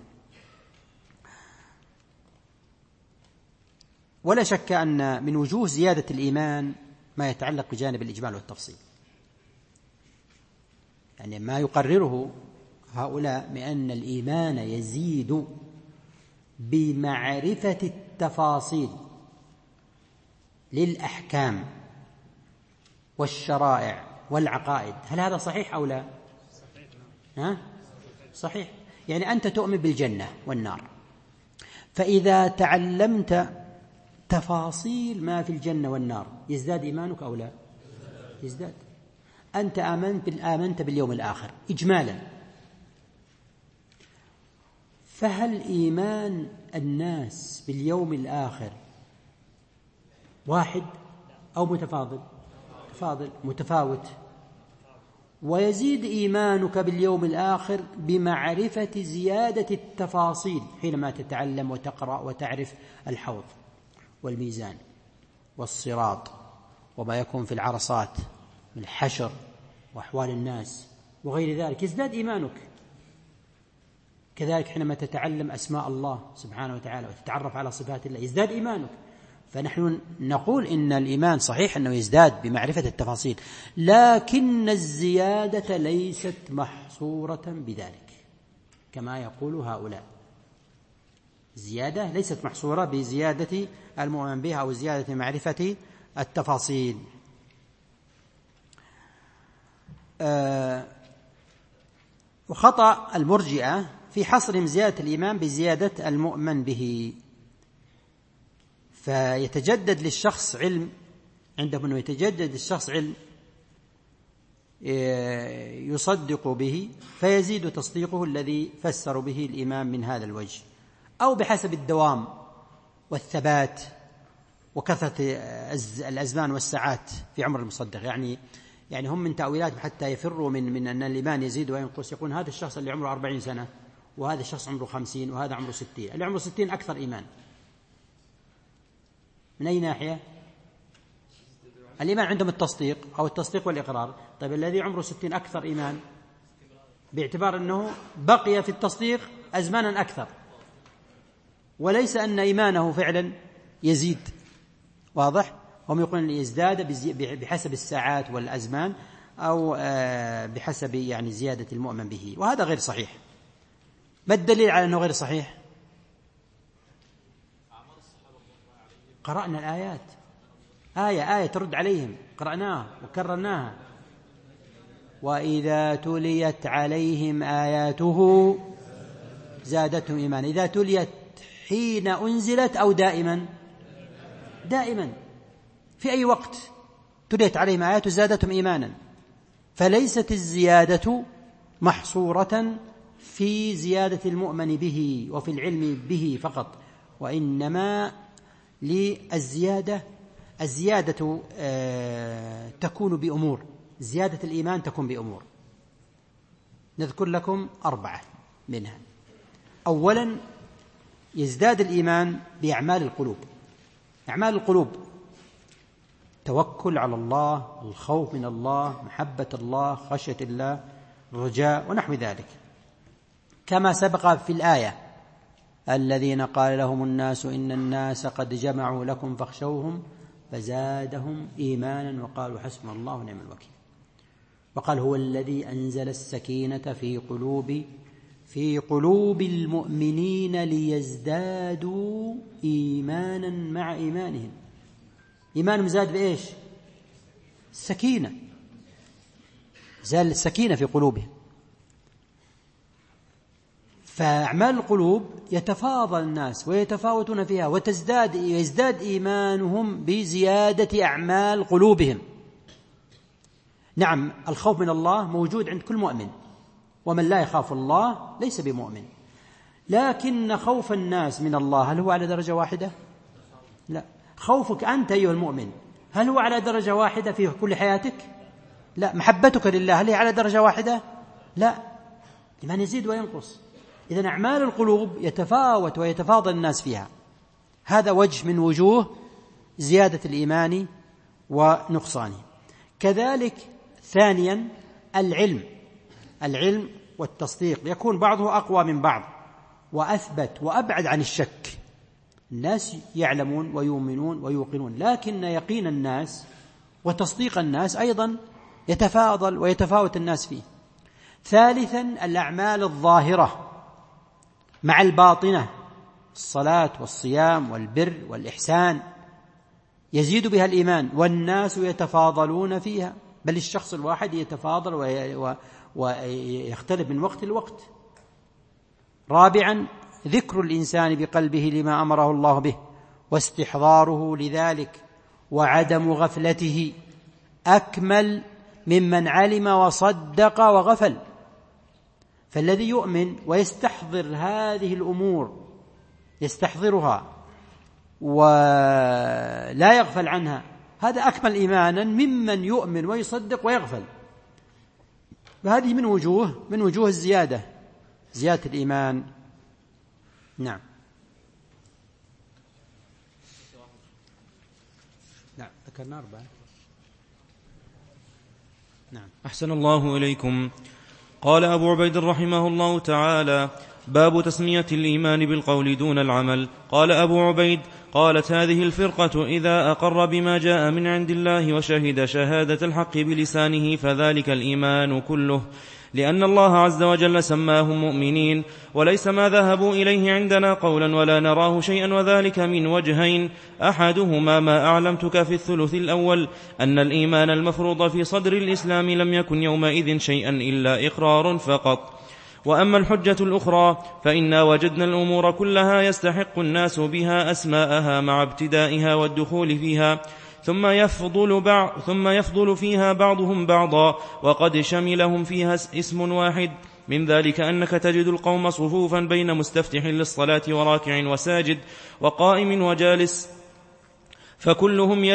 ولا شك أن من وجوه زيادة الإيمان ما يتعلق بجانب الإجمال والتفصيل، يعني ما يقرره هؤلاء بأن الإيمان يزيد بمعرفة التفاصيل للأحكام والشرائع والعقائد. هل هذا صحيح أو لا؟ صحيح. يعني أنت تؤمن بالجنة والنار، فإذا تعلمت تفاصيل ما في الجنة والنار يزداد إيمانك أو لا؟ يزداد. أنت آمنت باليوم الآخر إجمالا، فهل إيمان الناس باليوم الآخر واحد أو متفاوت؟ ويزيد إيمانك باليوم الآخر بمعرفة زيادة التفاصيل حينما تتعلم وتقرأ وتعرف الحوض والميزان والصراط وما يكون في العرصات من الحشر وأحوال الناس وغير ذلك، يزداد إيمانك. كذلك حينما تتعلم أسماء الله سبحانه وتعالى وتتعرف على صفات الله يزداد إيمانك. فنحن نقول إن الإيمان صحيح أنه يزداد بمعرفة التفاصيل، لكن الزيادة ليست محصورة بذلك كما يقول هؤلاء. الزيادة ليست محصورة بزيادة المؤمن بها أو زيادة معرفة التفاصيل. وخطأ المرجئة في حصرهم زيادة الإيمان بزيادة المؤمن به، فيتجدد للشخص علم، عندهم أنه يتجدد للشخص علم يصدق به فيزيد تصديقه الذي فسر به الإيمان من هذا الوجه، أو بحسب الدوام والثبات وكثرة الأزمان والساعات في عمر المصدق. يعني هم من تأويلات حتى يفروا من أن الإيمان يزيد وينقص، يقول هذا الشخص اللي عمره 40 سنة وهذا الشخص عمره 50 وهذا عمره 60، اللي عمره 60 أكثر إيمان. من أي ناحية؟ الإيمان عندهم التصديق أو التصديق والإقرار. طيب الذي عمره 60 أكثر إيمان باعتبار أنه بقي في التصديق أزمانا أكثر، وليس أن إيمانه فعلا يزيد. واضح؟ هم يقولون يزداد بحسب الساعات والأزمان أو بحسب يعني زيادة المؤمن به، وهذا غير صحيح. ما الدليل على أنه غير صحيح؟ قرأنا الآيات، آية ترد عليهم، قرأناها وكررناها. وإذا تليت عليهم آياته زادتهم إيمانا. إذا تليت حين أنزلت أو دائما في أي وقت تليت عليهم آياته زادتهم إيمانا. فليست الزيادة محصورة في زيادة المؤمن به وفي العلم به فقط، وإنما للزيادة. الزيادة تكون بأمور، زيادة الإيمان تكون بأمور، نذكر لكم 4 منها. أولا يزداد الإيمان بأعمال القلوب. أعمال القلوب توكل على الله، الخوف من الله، محبة الله، خشية الله، الرجاء ونحو ذلك، كما سبق في الآية: الذين قال لهم الناس إن الناس قد جمعوا لكم فاخشوهم فزادهم إيمانا وقالوا حسبنا الله ونعم الوكيل. وقال: هو الذي أنزل السكينة في قلوب المؤمنين ليزدادوا إيمانا مع إيمانهم. إيمانهم زاد بإيش؟ السكينة، زال السكينة في قلوبهم. فأعمال القلوب يتفاضل الناس ويتفاوتون فيها ويزداد إيمانهم بزيادة أعمال قلوبهم. نعم، الخوف من الله موجود عند كل مؤمن، ومن لا يخاف الله ليس بمؤمن، لكن خوف الناس من الله هل هو على درجة واحدة؟ لا. خوفك أنت أيها المؤمن هل هو على درجة واحدة في كل حياتك؟ لا. محبتك لله هل هي على درجة واحدة؟ لا، لمن يزيد وينقص. إذن أعمال القلوب يتفاوت ويتفاضل الناس فيها. هذا وجه من وجوه زيادة الإيمان ونقصانه. كذلك ثانيا العلم والتصديق، يكون بعضه أقوى من بعض وأثبت وأبعد عن الشك. الناس يعلمون ويؤمنون ويوقنون، لكن يقين الناس وتصديق الناس أيضا يتفاضل ويتفاوت الناس فيه. ثالثا الأعمال الظاهرة مع الباطنة، الصلاة والصيام والبر والإحسان يزيد بها الإيمان، والناس يتفاضلون فيها، بل الشخص الواحد يتفاضل ويختلف من وقت لوقت. رابعا ذكر الإنسان بقلبه لما أمره الله به واستحضاره لذلك وعدم غفلته أكمل ممن علم وصدق وغفل. فالذي يؤمن ويستحضر هذه الأمور، يستحضرها ولا يغفل عنها، هذا أكمل إيمانا ممن يؤمن ويصدق ويغفل. وهذه من وجوه الزيادة، زيادة الإيمان. نعم. ذكرنا 4. نعم. أحسن الله إليكم. قال أبو عبيد رحمه الله تعالى: باب تسمية الإيمان بالقول دون العمل. قال أبو عبيد: قالت هذه الفرقة: إذا أقر بما جاء من عند الله وشهد شهادة الحق بلسانه فذلك الإيمان كله، لأن الله عز وجل سماهم مؤمنين، وليس ما ذهبوا إليه عندنا قولا ولا نراه شيئا، وذلك من وجهين: أحدهما ما أعلمتك في الثلث الأول أن الإيمان المفروض في صدر الإسلام لم يكن يومئذ شيئا إلا إقرار فقط. وأما الحجة الأخرى فإنا وجدنا الأمور كلها يستحق الناس بها أسماءها مع ابتدائها والدخول فيها، ثم يفضل فيها بعضهم بعضا، وقد شملهم فيها اسم واحد. من ذلك أنك تجد القوم صفوفا بين مستفتح للصلاة وراكع وساجد وقائم وجالس، فكلهم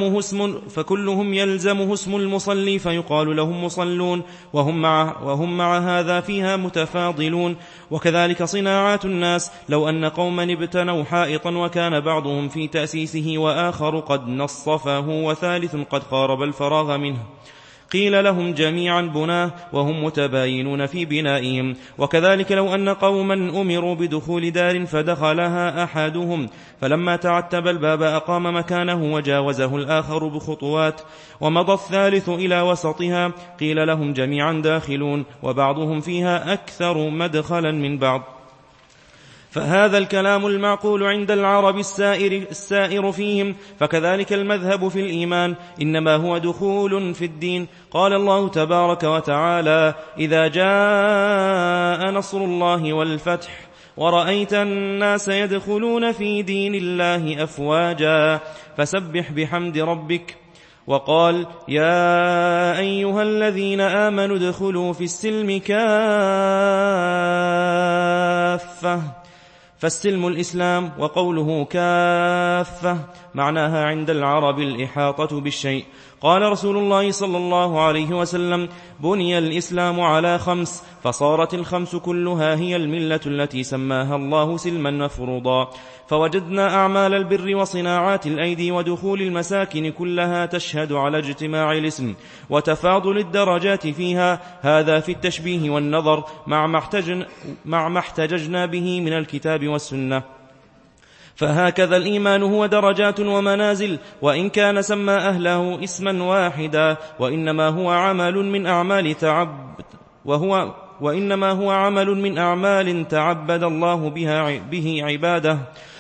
يلزمه اسم المصلي فيقال لهم مصلون، وهم مع هذا فيها متفاضلون. وكذلك صناعات الناس، لو أن قوما ابتنوا حائطا وكان بعضهم في تأسيسه وآخر قد نصفه وثالث قد قارب الفراغ منه، قيل لهم جميعا بناه وهم متباينون في بنائهم. وكذلك لو أن قوما أمروا بدخول دار فدخلها أحدهم فلما تعتب الباب أقام مكانه وجاوزه الآخر بخطوات ومضى الثالث إلى وسطها، قيل لهم جميعا داخلون، وبعضهم فيها أكثر مدخلا من بعض. فهذا الكلام المعقول عند العرب السائر فيهم. فكذلك المذهب في الإيمان إنما هو دخول في الدين. قال الله تبارك وتعالى: إذا جاء نصر الله والفتح ورأيت الناس يدخلون في دين الله أفواجا فسبح بحمد ربك. وقال: يا أيها الذين آمنوا ادخلوا في السلم كافة فالسلم الإسلام، وقوله كافة معناها عند العرب الإحاطة بالشيء. قال رسول الله صلى الله عليه وسلم: بني الإسلام على 5، فصارت ال5 كلها هي الملة التي سماها الله سلما مفروضا. فوجدنا أعمال البر وصناعات الأيدي ودخول المساكن كلها تشهد على اجتماع الاسم وتفاضل الدرجات فيها، هذا في التشبيه والنظر مع ما احتججنا به من الكتاب والسنة. فهكذا الإيمان هو درجات ومنازل، وإن كان سمى أهله اسما واحدا، وإنما هو عمل من أعمال تعبد الله به عباده،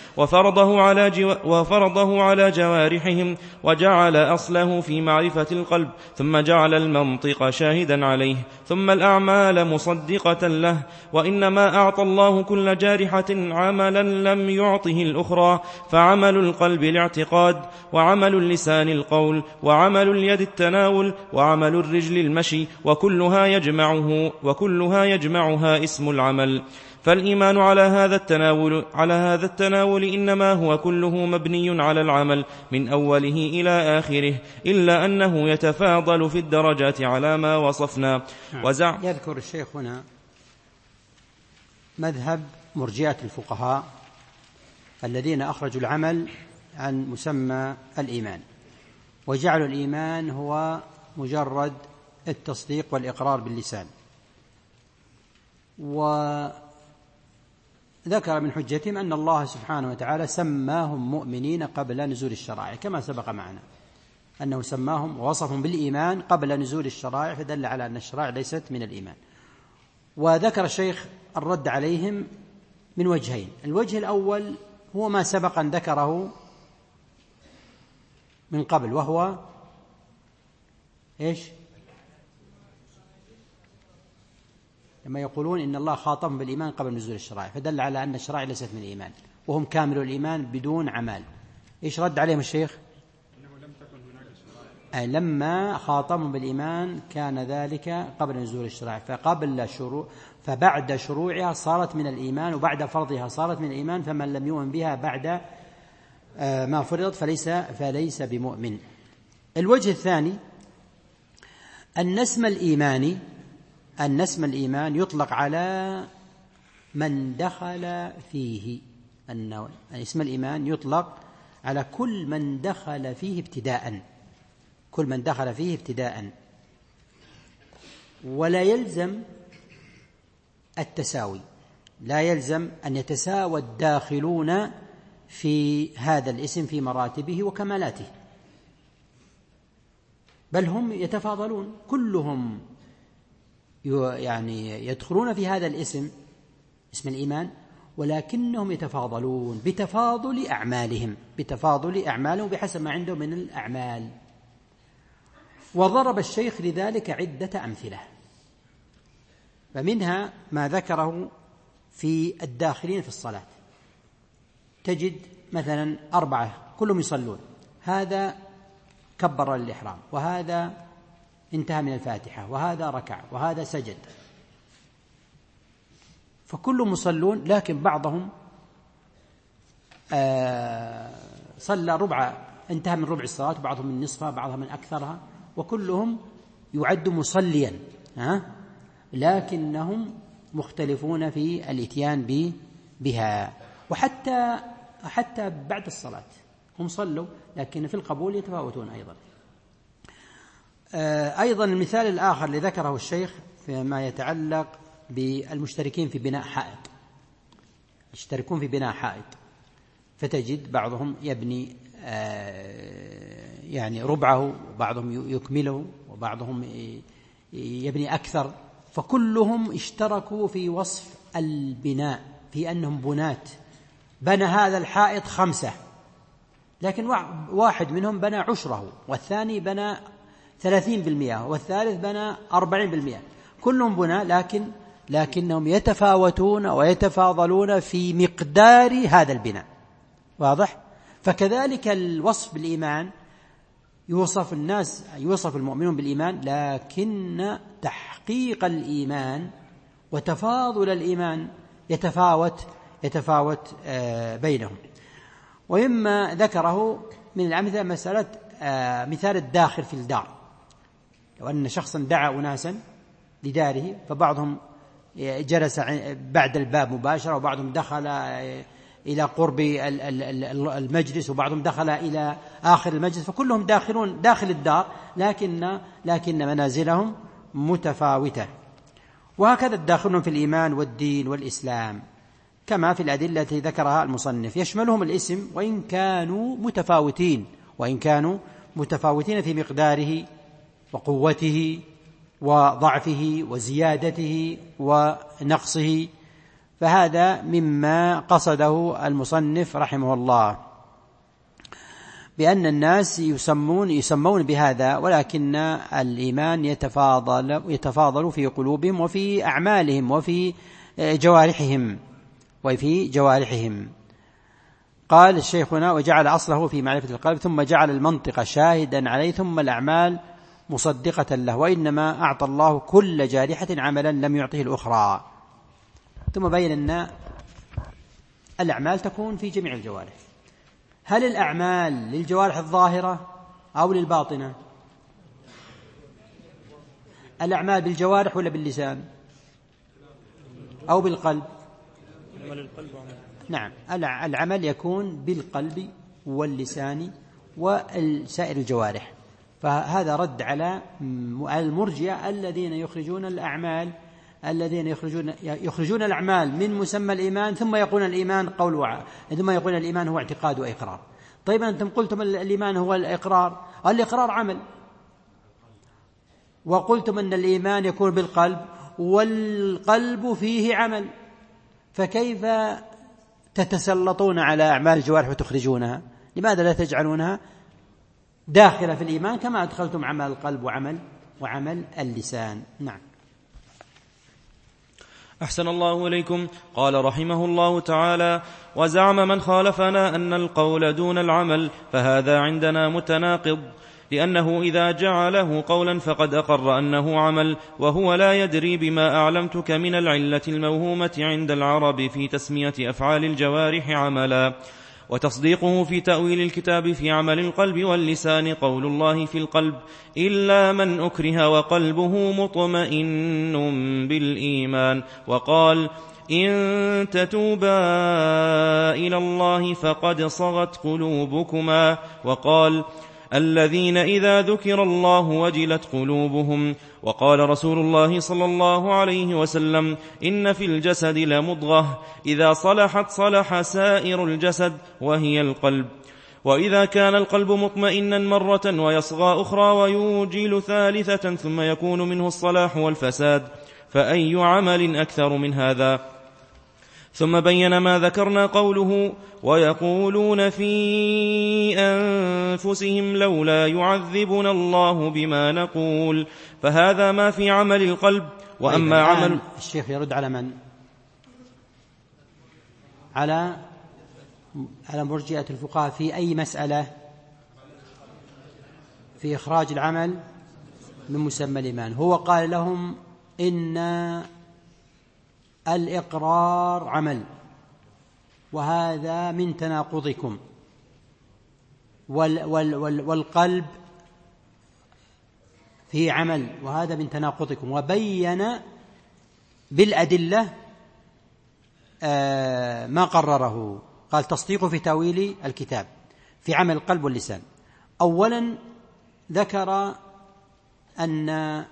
وفرضه على جوارحهم، وجعل أصله في معرفة القلب، ثم جعل المنطق شاهدا عليه، ثم الأعمال مصدقة له. وإنما أعطى الله كل جارحة عملا لم يعطه الأخرى، فعمل القلب الاعتقاد، وعمل اللسان القول، وعمل اليد التناول، وعمل الرجل المشي، وكلها يجمعها اسم العمل. فالإيمان على هذا التناول إنما هو كله مبني على العمل من أوله إلى آخره، إلا أنه يتفاضل في الدرجات على ما وصفنا. يذكر الشيخ هنا مذهب مرجئة الفقهاء الذين أخرجوا العمل عن مسمى الإيمان، وجعلوا الإيمان هو مجرد التصديق والإقرار باللسان. ذكر من حجتهم أن الله سبحانه وتعالى سماهم مؤمنين قبل نزول الشرائع، كما سبق معنا أنه سماهم ووصفهم بالإيمان قبل نزول الشرائع، فدل على أن الشرائع ليست من الإيمان. وذكر الشيخ الرد عليهم من وجهين: الوجه الأول هو ما سبق أن ذكره من قبل، وهو إيش؟ لما يقولون إن الله خاطبهم بالإيمان قبل نزول الشرائع، فدل على أن الشرائع ليست من الإيمان، وهم كاملوا الإيمان بدون عمال. إيش رد عليهم الشيخ؟ لما خاطبهم بالإيمان كان ذلك قبل نزول الشرائع، فبعد شروعها صارت من الإيمان، وبعد فرضها صارت من الإيمان، فمن لم يؤمن بها بعد ما فرضت فليس بمؤمن. الوجه الثاني أن اسم الإيمان يطلق على من دخل فيه، أن اسم الإيمان يطلق على كل من دخل فيه ابتداء، ولا يلزم التساوي، لا يلزم أن يتساوى الداخلون في هذا الاسم في مراتبه وكمالاته، بل هم يتفاضلون، كلهم يعني يدخلون في هذا الاسم، اسم الإيمان، ولكنهم يتفاضلون بتفاضل أعمالهم بحسب ما عندهم من الأعمال. وضرب الشيخ لذلك عدة أمثلة، فمنها ما ذكره في الداخلين في الصلاة، تجد مثلا 4 كلهم يصلون، هذا كبر للإحرام، وهذا انتهى من الفاتحة، وهذا ركع، وهذا سجد، فكلهم مصلون، لكن بعضهم صلى ربع، انتهى من ربع الصلاة، بعضهم من نصفها، بعضهم من أكثرها، وكلهم يعد مصليا، لكنهم مختلفون في الاتيان بها. وحتى بعد الصلاة هم صلوا، لكن في القبول يتفاوتون أيضا. أيضا المثال الآخر اللي ذكره الشيخ فيما يتعلق بالمشتركين في بناء حائط، يشتركون في بناء حائط، فتجد بعضهم يبني يعني ربعه، وبعضهم يكمله، وبعضهم يبني أكثر، فكلهم اشتركوا في وصف البناء، في أنهم بنات، بنى هذا الحائط 5، لكن واحد منهم بنى عشره، والثاني بنى 30%، والثالث بنى 40%، كلهم بنى، لكنهم يتفاوتون ويتفاضلون في مقدار هذا البناء، واضح؟ فكذلك الوصف بالإيمان، يوصف المؤمنون بالإيمان، لكن تحقيق الإيمان وتفاضل الإيمان يتفاوت يتفاوت بينهم. ومما ذكره من الأمثلة مسألة مثال الداخل في الدار، لو أن شخصا دعا أناسا لداره، فبعضهم جلس بعد الباب مباشرة، وبعضهم دخل إلى قرب المجلس، وبعضهم دخل إلى آخر المجلس، فكلهم داخلون داخل الدار، لكن منازلهم متفاوتة. وهكذا الداخلون في الإيمان والدين والإسلام كما في الأدلة التي ذكرها المصنف، يشملهم الاسم وإن كانوا متفاوتين في مقداره وقوته وضعفه وزيادته ونقصه. فهذا مما قصده المصنف رحمه الله، بأن الناس يسمون بهذا، ولكن الإيمان يتفاضل في قلوبهم وفي أعمالهم وفي جوارحهم. قال الشيخنا: وجعل أصله في معرفة القلب، ثم جعل المنطق شاهدا عليه، ثم الأعمال مصدقة له، وإنما أعطى الله كل جارحة عملا لم يعطه الأخرى. ثم بين أن الأعمال تكون في جميع الجوارح. هل الأعمال للجوارح الظاهرة أو للباطنة؟ الأعمال بالجوارح ولا باللسان أو بالقلب؟ نعم، العمل يكون بالقلب واللسان وسائر الجوارح. فهذا رد على المرجئة الذين يخرجون الأعمال، الذين يخرجون الأعمال من مسمى الإيمان، ثم يقولون الإيمان قول ثم يقولون الإيمان هو اعتقاد وإقرار. طيب أنتم قلتم الإيمان هو الإقرار عمل، وقلتم أن الإيمان يكون بالقلب والقلب فيه عمل، فكيف تتسلطون على أعمال الجوارح وتخرجونها؟ لماذا لا تجعلونها داخلة في الإيمان كما أدخلتم عمل القلب وعمل اللسان؟ نعم. أحسن الله إليكم. قال رحمه الله تعالى: وزعم من خالفنا أن القول دون العمل، فهذا عندنا متناقض، لأنه إذا جعله قولا فقد أقر أنه عمل، وهو لا يدري بما أعلمتك من العلة الموهومة عند العرب في تسمية أفعال الجوارح عملا. وتصديقه في تأويل الكتاب في عمل القلب واللسان قول الله في القلب: إلا من أكره وقلبه مطمئن بالإيمان. وقال: إن تتوبا إلى الله فقد صغت قلوبكما. وقال: الذين إذا ذكر الله وجلت قلوبهم. وقال رسول الله صلى الله عليه وسلم: إن في الجسد لمضغة إذا صلحت صلح سائر الجسد وهي القلب. وإذا كان القلب مطمئنا مرة ويصغى أخرى ويوجل ثالثة ثم يكون منه الصلاح والفساد، فأي عمل أكثر من هذا؟ ثم بين ما ذكرنا قوله: ويقولون في أنفسهم لولا يعذبنا الله بما نقول. فهذا ما في عمل القلب. وأما عمل الشيخ يرد على من؟ على مرجئة الفقهاء في أي مسألة؟ في إخراج العمل من مسمى الإيمان. هو قال لهم إن الإقرار عمل، وهذا من تناقضكم، والقلب في عمل، وهذا من تناقضكم. وبين بالأدلة ما قرره. قال: تصديق في تأويل الكتاب في عمل القلب واللسان. أولا ذكر أن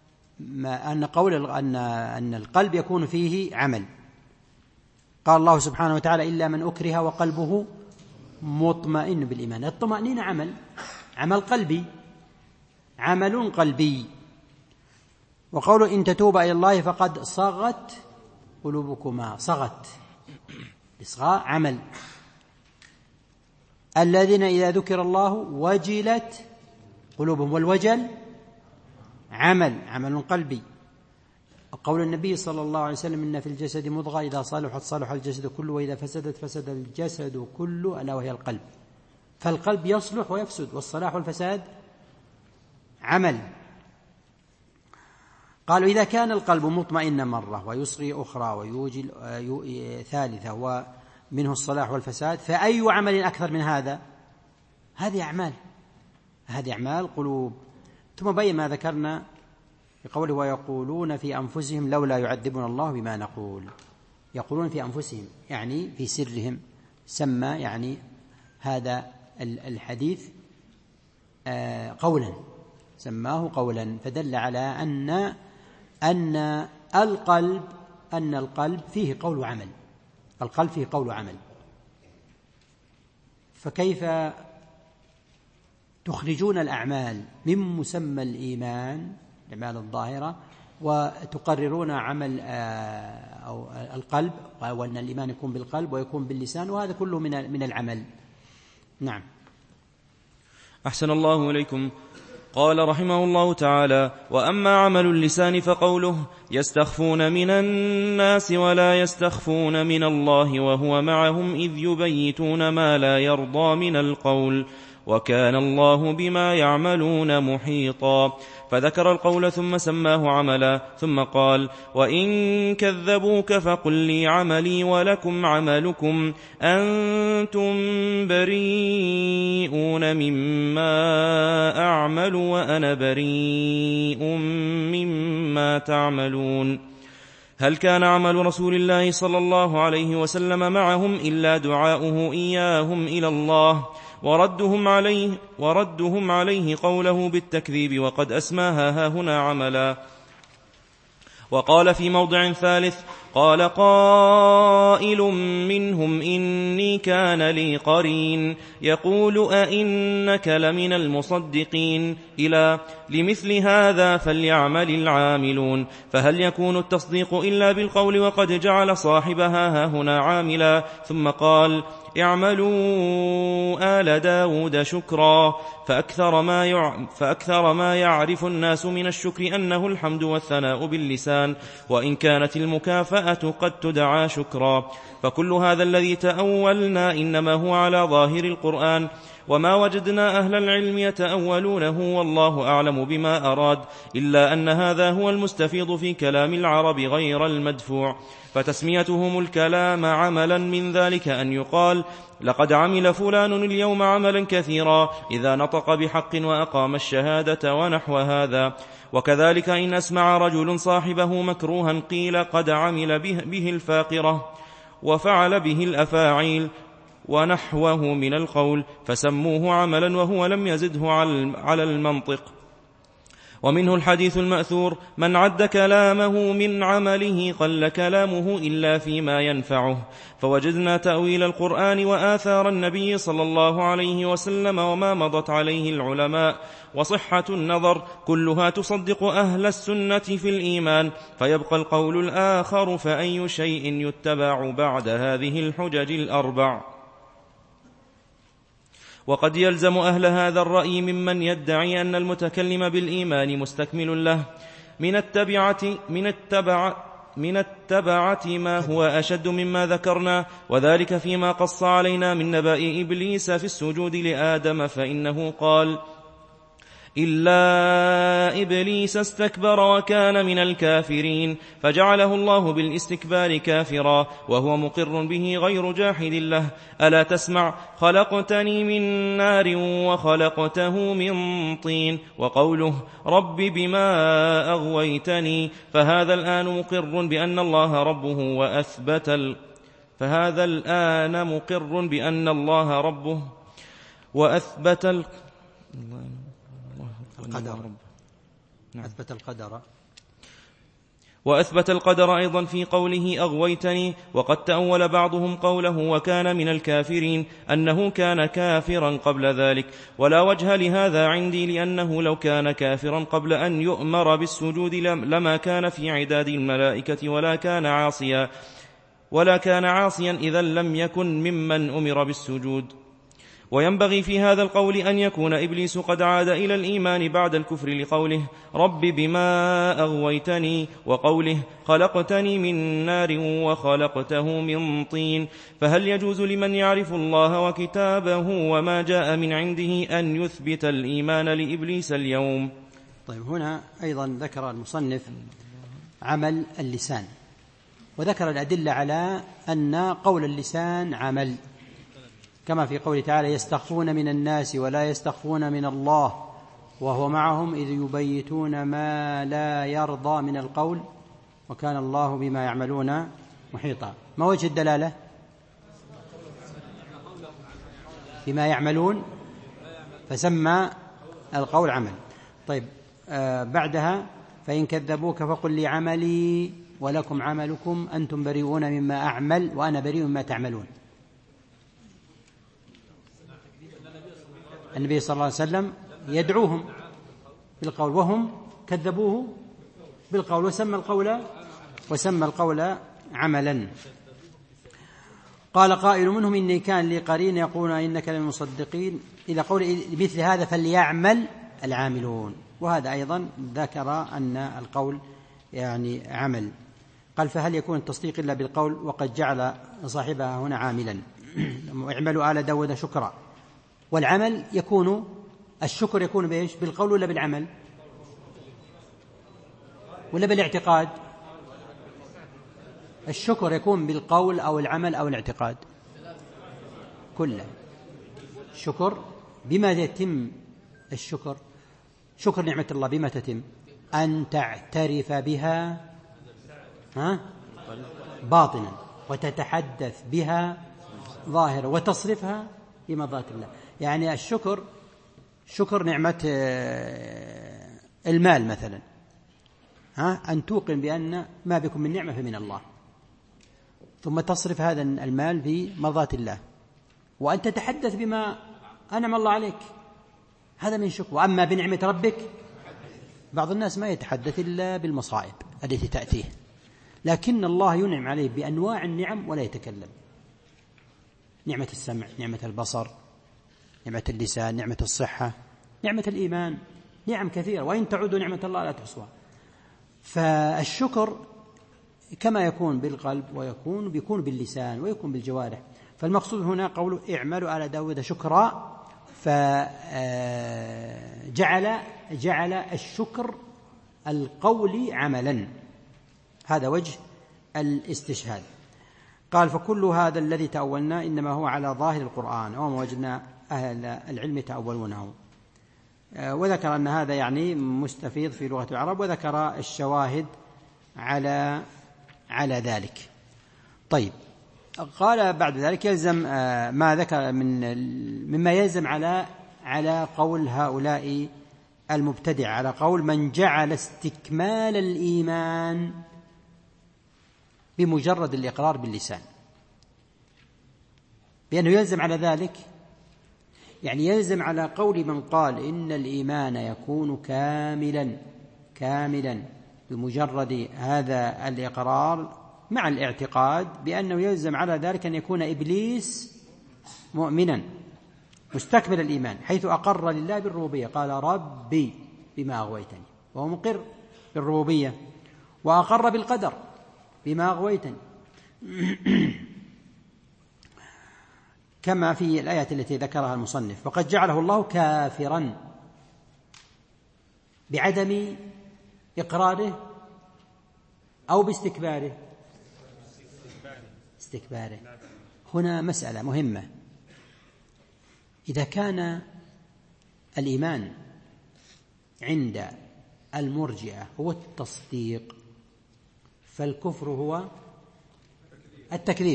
القلب يكون فيه عمل. قال الله سبحانه وتعالى: إلا من أكره وقلبه مطمئن بالإيمان. الطمأنينة عمل قلبي. وقوله: إن تتوبا إلى الله فقد صغت قلوبكما. صغت، إصغاء عمل. الذين إذا ذكر الله وجلت قلوبهم، والوجل عمل قلبي. قول النبي صلى الله عليه وسلم: إن في الجسد مضغة إذا صلحت صلح الجسد كله، وإذا فسدت فسد الجسد كله، ألا وهي القلب. فالقلب يصلح ويفسد، والصلاح والفساد عمل. قالوا إذا كان القلب مطمئنا مرة ويصغي أخرى ويوجل ثالثة ومنه الصلاح والفساد، فأي عمل أكثر من هذا؟ هذه أعمال قلوب. ثم بين ما ذكرنا بقوله ويقولون في أنفسهم لولا يعذبنا الله بما نقول. يقولون في أنفسهم يعني في سرهم، سمى يعني هذا الحديث قولا، سماه قولا، فدل على أن القلب فيه قول وعمل، القلب فيه قول وعمل. فكيف تخرجون الأعمال من مسمى الإيمان، الأعمال الظاهرة، وتقررون عمل أو القلب، وأن الإيمان يكون بالقلب ويكون باللسان، وهذا كله من العمل. نعم. أحسن الله إليكم. قال رحمه الله تعالى: وأما عمل اللسان فقوله يستخفون من الناس ولا يستخفون من الله وهو معهم إذ يبيتون ما لا يرضى من القول وكان الله بما يعملون محيطا. فذكر القول ثم سماه عملا، ثم قال: وإن كذبوك فقل لي عملي ولكم عملكم أنتم بريئون مما أعمل وأنا بريء مما تعملون. هل كان عمل رسول الله صلى الله عليه وسلم معهم إلا دعاؤه إياهم إلى الله وردهم عليه قوله بالتكذيب، وقد أسماها هاهنا عملا. وقال في موضع ثالث: قال قائل منهم إني كان لي قرين يقول أئنك لمن المصدقين إلى لمثل هذا فليعمل العاملون. فهل يكون التصديق إلا بالقول وقد جعل صاحبها هاهنا عاملا؟ ثم قال: اعملوا آل داود شكرا. فأكثر ما يعرف الناس من الشكر أنه الحمد والثناء باللسان، وإن كانت المكافأة قد تدعى شكرا. فكل هذا الذي تأولنا إنما هو على ظاهر القرآن، وما وجدنا أهل العلم يتأولونه والله أعلم بما أراد، إلا أن هذا هو المستفيض في كلام العرب غير المدفوع. فتسميتهم الكلام عملا من ذلك أن يقال: لقد عمل فلان اليوم عملا كثيرا إذا نطق بحق وأقام الشهادة ونحو هذا. وكذلك إن أسمع رجل صاحبه مكروها قيل قد عمل به الفاقرة وفعل به الأفاعيل ونحوه من القول، فسموه عملا وهو لم يزده على المنطق. ومنه الحديث المأثور: من عد كلامه من عمله قل كلامه إلا فيما ينفعه. فوجدنا تأويل القرآن وآثار النبي صلى الله عليه وسلم وما مضت عليه العلماء وصحة النظر كلها تصدق أهل السنة في الإيمان، فيبقى القول الآخر: فأي شيء يتبع بعد هذه الحجج الأربع؟ وقد يلزم أهل هذا الرأي ممن يدعي أن المتكلم بالإيمان مستكمل له من التبعة ما هو أشد مما ذكرنا، وذلك فيما قص علينا من نبأ إبليس في السجود لآدم، فإنه قال: إلا إبليس استكبر وكان من الكافرين، فجعله الله بالاستكبار كافرا وهو مقر به غير جاحد له. ألا تسمع: خلقتني من نار وخلقته من طين. وقوله: رب بما أغويتني، فهذا الآن مقر بأن الله ربه وأثبت وأثبت القدر أيضا في قوله أغويتني. وقد تأول بعضهم قوله وكان من الكافرين أنه كان كافرا قبل ذلك، ولا وجه لهذا عندي، لأنه لو كان كافرا قبل أن يؤمر بالسجود لما كان في عداد الملائكة ولا كان عاصيا إذا لم يكن ممن أمر بالسجود. وينبغي في هذا القول أن يكون إبليس قد عاد إلى الإيمان بعد الكفر، لقوله رب بما أغويتني، وقوله خلقتني من نار وخلقته من طين. فهل يجوز لمن يعرف الله وكتابه وما جاء من عنده أن يثبت الإيمان لإبليس اليوم؟ طيب هنا أيضا ذكر المصنف عمل اللسان، وذكر الأدلة على أن قول اللسان عمل، كما في قوله تعالى يستخفون من الناس ولا يستخفون من الله وهو معهم إذ يبيتون ما لا يرضى من القول وكان الله بما يعملون محيطا. ما وجه الدلالة؟ بما يعملون، فسمى القول عمل. طيب بعدها فإن كذبوك فقل لي عملي ولكم عملكم أنتم بريئون مما أعمل وأنا بريء مما تعملون. النبي صلى الله عليه وسلم يدعوهم بالقول وهم كذبوه بالقول وسمى القول عملا. قال قائل منهم إني كان لي قرين يقولون إنك لمن المصدقين إلى قول مثل هذا فليعمل العاملون، وهذا أيضا ذكر أن القول يعني عمل. قال فهل يكون التصديق إلا بالقول وقد جعل صاحبها هنا عاملا اعملوا آل داود شكرا. والعمل يكون الشكر يكون بإيش؟ بالقول ولا بالعمل ولا بالاعتقاد؟ الشكر يكون بالقول أو العمل أو الاعتقاد كله. الشكر بما يتم الشكر، شكر نعمة الله بما تتم؟ أن تعترف بها باطنا وتتحدث بها ظاهرا وتصرفها لمرضاة الله. يعني الشكر شكر نعمة المال مثلا، أن توقن بأن ما بكم من نعمة فمن الله، ثم تصرف هذا المال في مرضاة الله، وأن تتحدث بما أنعم الله عليك، هذا من شكر. وأما بنعمة ربك بعض الناس ما يتحدث إلا بالمصائب التي تأتيه، لكن الله ينعم عليه بأنواع النعم ولا يتكلم. نعمة السمع، نعمة البصر، نعمة اللسان، نعمة الصحة، نعمة الإيمان، نعم كثيرة، وإن تعودوا نعمة الله لا تحصوها. فالشكر كما يكون بالقلب ويكون باللسان ويكون بالجوارح. فالمقصود هنا قوله اعملوا آل داود شكرا، فجعل الشكر القول عملا، هذا وجه الاستشهاد. قال فكل هذا الذي تأولنا إنما هو على ظاهر القرآن وما وجدنا أهل العلم تأولونه. وذكر أن هذا يعني مستفيض في لغة العرب، وذكر الشواهد على ذلك. طيب قال بعد ذلك يلزم ما ذكر مما يلزم على قول هؤلاء المبتدع، على قول من جعل استكمال الإيمان بمجرد الإقرار باللسان، بأنه يلزم على ذلك، يعني يلزم على قول من قال إن الإيمان يكون كاملا بمجرد هذا الإقرار مع الاعتقاد بأنه يلزم على ذلك أن يكون إبليس مؤمنا مستكمل الإيمان، حيث أقر لله بالربوبية، قال ربي بما أغويتني، وهو مقر بالربوبية، وأقر بالقدر بما أغويتني كما في الآية التي ذكرها المصنف. وقد جعله الله كافرا بعدم إقراره أو باستكباره. هنا مسألة مهمة، إذا كان الإيمان عند المرجئة هو التصديق، فالكفر هو التكذيب،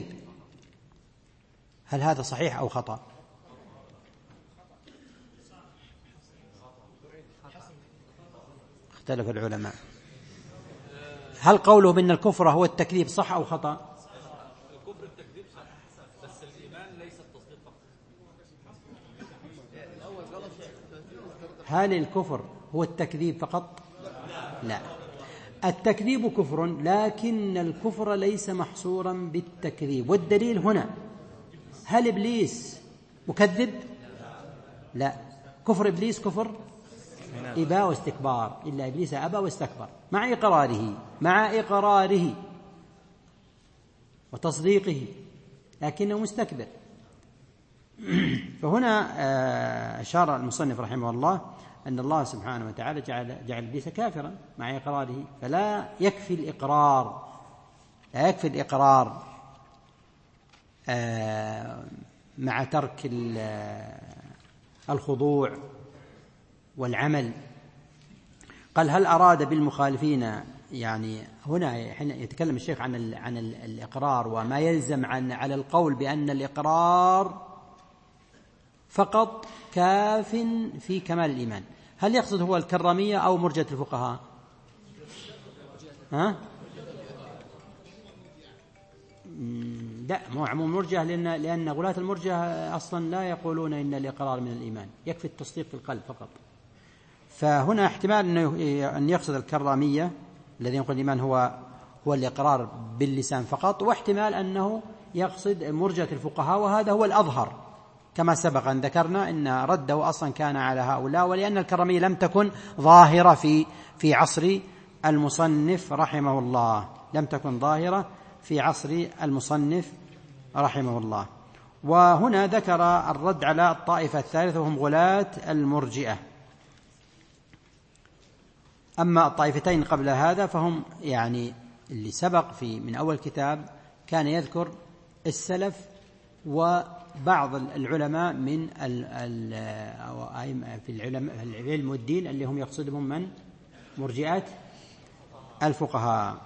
هل هذا صحيح أو خطأ؟ اختلف العلماء. هل قوله بأن الكفر هو التكذيب صح أو خطأ؟ الكفر التكذيب صح، بس الإيمان ليس التصديق فقط. هل الكفر هو التكذيب فقط؟ لا، التكذيب كفر، لكن الكفر ليس محصورا بالتكذيب. والدليل هنا، هل إبليس مكذب؟ لا، كفر إبليس كفر إباء واستكبار، إلا إبليس أبى واستكبر مع إقراره وتصديقه، لكنه مستكبر. فهنا أشار المصنف رحمه الله أن الله سبحانه وتعالى جعل إبليس كافرا مع إقراره، فلا يكفي الإقرار، لا يكفي الإقرار مع ترك الخضوع والعمل. قال هل أراد بالمخالفين، يعني هنا يتكلم الشيخ عن الإقرار وما يلزم على القول بأن الإقرار فقط كاف في كمال الإيمان. هل يقصد هو الكرامية أو مرجئة الفقهاء؟ لا، مو عموم مرجئة، لأن غلاة المرجئة أصلا لا يقولون إن الإقرار من الإيمان، يكفي التصديق في القلب فقط. فهنا احتمال أن يقصد الكرامية الذين يقول الإيمان هو الإقرار باللسان فقط، واحتمال أنه يقصد مرجئة الفقهاء، وهذا هو الأظهر كما سبق أن ذكرنا إن رده أصلا كان على هؤلاء، ولأن الكرامية لم تكن ظاهرة في عصر المصنف رحمه الله، لم تكن ظاهرة في عصر المصنف رحمه الله. وهنا ذكر الرد على الطائفة الثالثة وهم غلاة المرجئة. أما الطائفتين قبل هذا فهم يعني اللي سبق من أول كتاب كان يذكر السلف وبعض العلماء من في العلم والدين اللي هم يقصدهم من مرجئات الفقهاء.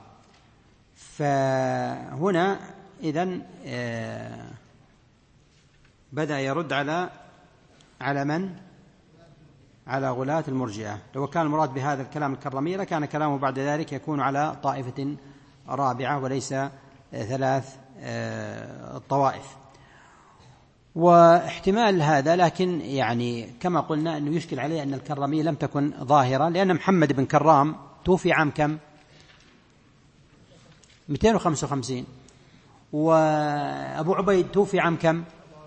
فهنا إذن بدأ يرد على من؟ على غلاة المرجئة. لو كان المراد بهذا الكلام الكرامية لكان كلامه بعد ذلك يكون على طائفة رابعة وليس 3 طوائف. واحتمال هذا، لكن يعني كما قلنا أنه يشكل عليه أن الكرامية لم تكن ظاهرة، لأن محمد بن كرام توفي عام كم؟ 255. وأبو عبيد توفي عام كم؟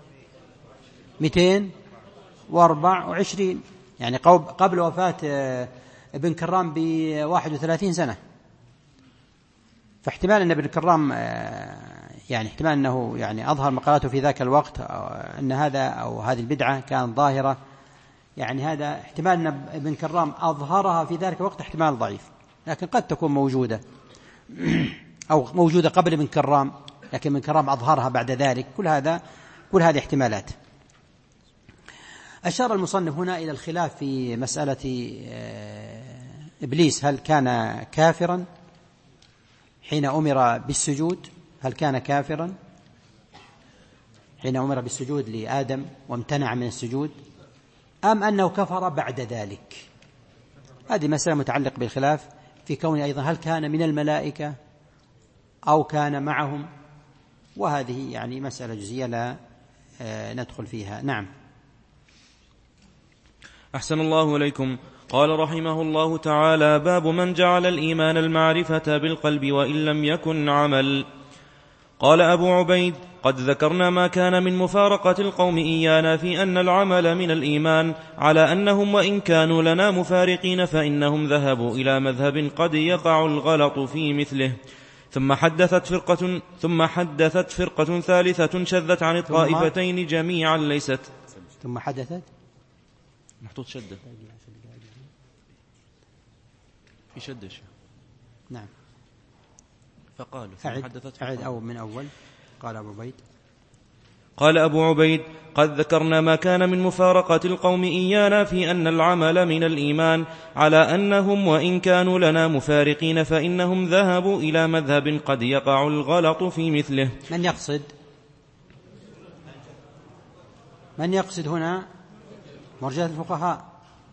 224، يعني قبل وفاة ابن كرام ب31 سنة. فاحتمال أن ابن كرام يعني احتمال أنه يعني أظهر مقالاته في ذاك الوقت أن هذا أو هذه البدعة كانت ظاهرة، يعني هذا احتمال أن ابن كرام أظهرها في ذلك الوقت احتمال ضعيف، لكن قد تكون موجودة أو موجودة قبل ابن كرام لكن ابن كرام أظهرها بعد ذلك. كل هذه احتمالات. أشار المصنف هنا إلى الخلاف في مسألة إبليس، هل كان كافرا حين أمر بالسجود؟ هل كان كافرا حين أمر بالسجود لآدم وامتنع من السجود، أم أنه كفر بعد ذلك؟ هذه مسألة متعلق بالخلاف في كونه أيضا هل كان من الملائكة أو كان معهم، وهذه يعني مسألة جزئية لا ندخل فيها. نعم. أحسن الله إليكم. قال رحمه الله تعالى: باب من جعل الإيمان المعرفة بالقلب وإن لم يكن عمل. قال أبو عبيد: قد ذكرنا ما كان من مفارقة القوم إيانا في أن العمل من الإيمان، على أنهم وإن كانوا لنا مفارقين فإنهم ذهبوا إلى مذهب قد يقع الغلط في مثله. ثم حدثت فرقة ثالثة شذت عن الطائفتين جميعا ليست. ثم حدثت محطوط شدة في شدة. نعم. فقالوا أعد أو من أول. قال أبو عبيد: قد ذكرنا ما كان من مفارقة القوم إيانا في أن العمل من الإيمان، على أنهم وإن كانوا لنا مفارقين فإنهم ذهبوا إلى مذهب قد يقع الغلط في مثله. من يقصد هنا مرجئة الفقهاء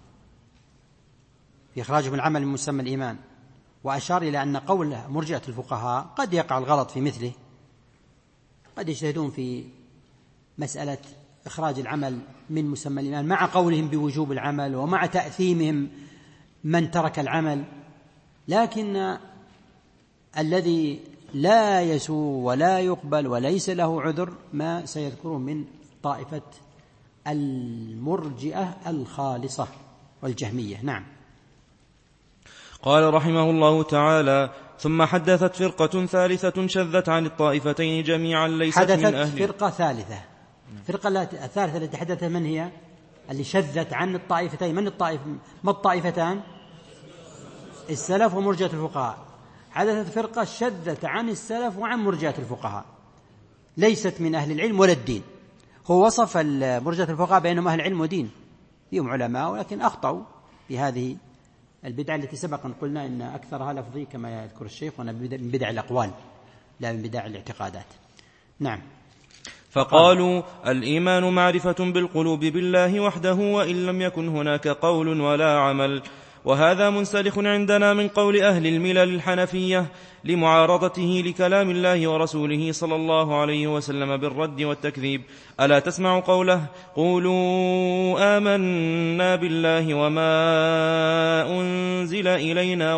في إخراجهم العمل من مسمى الإيمان، وأشار إلى أن قول مرجئة الفقهاء قد يقع الغلط في مثله، قد يجتهدون في مسألة إخراج العمل من مسمى الإيمان مع قولهم بوجوب العمل ومع تأثيمهم من ترك العمل، لكن الذي لا يسوء ولا يقبل وليس له عذر ما سيذكره من طائفة المرجئة الخالصة والجهمية. نعم. قال رحمه الله تعالى: ثم حدثت فرقة ثالثة شذت عن الطائفتين جميعا ليست من أهل. فرقة ثالثة. الفرقة الثالثة التي حدثت من هي؟ اللي شذت عن الطائفتين. ما الطائفتان؟ السلف ومرجئة الفقهاء. حدثت فرقة شذت عن السلف وعن مرجئة الفقهاء، ليست من أهل العلم ولا الدين. هو وصف مرجئة الفقهاء بأنهم أهل علم ودين، فيهم علماء، ولكن أخطأوا بهذه البدعة التي سبقا قلنا إن أكثرها لفظي كما يذكر الشيخ، وأنا من بدع الأقوال لا من بدع الاعتقادات. نعم. فقالوا الإيمان معرفة بالقلوب بالله وحده وإن لم يكن هناك قول ولا عمل. وهذا منسلخ عندنا من قول أهل الملل الحنفية لمعارضته لكلام الله ورسوله صلى الله عليه وسلم بالرد والتكذيب. ألا تسمع قوله قولوا آمنا بالله وما أنزل إلينا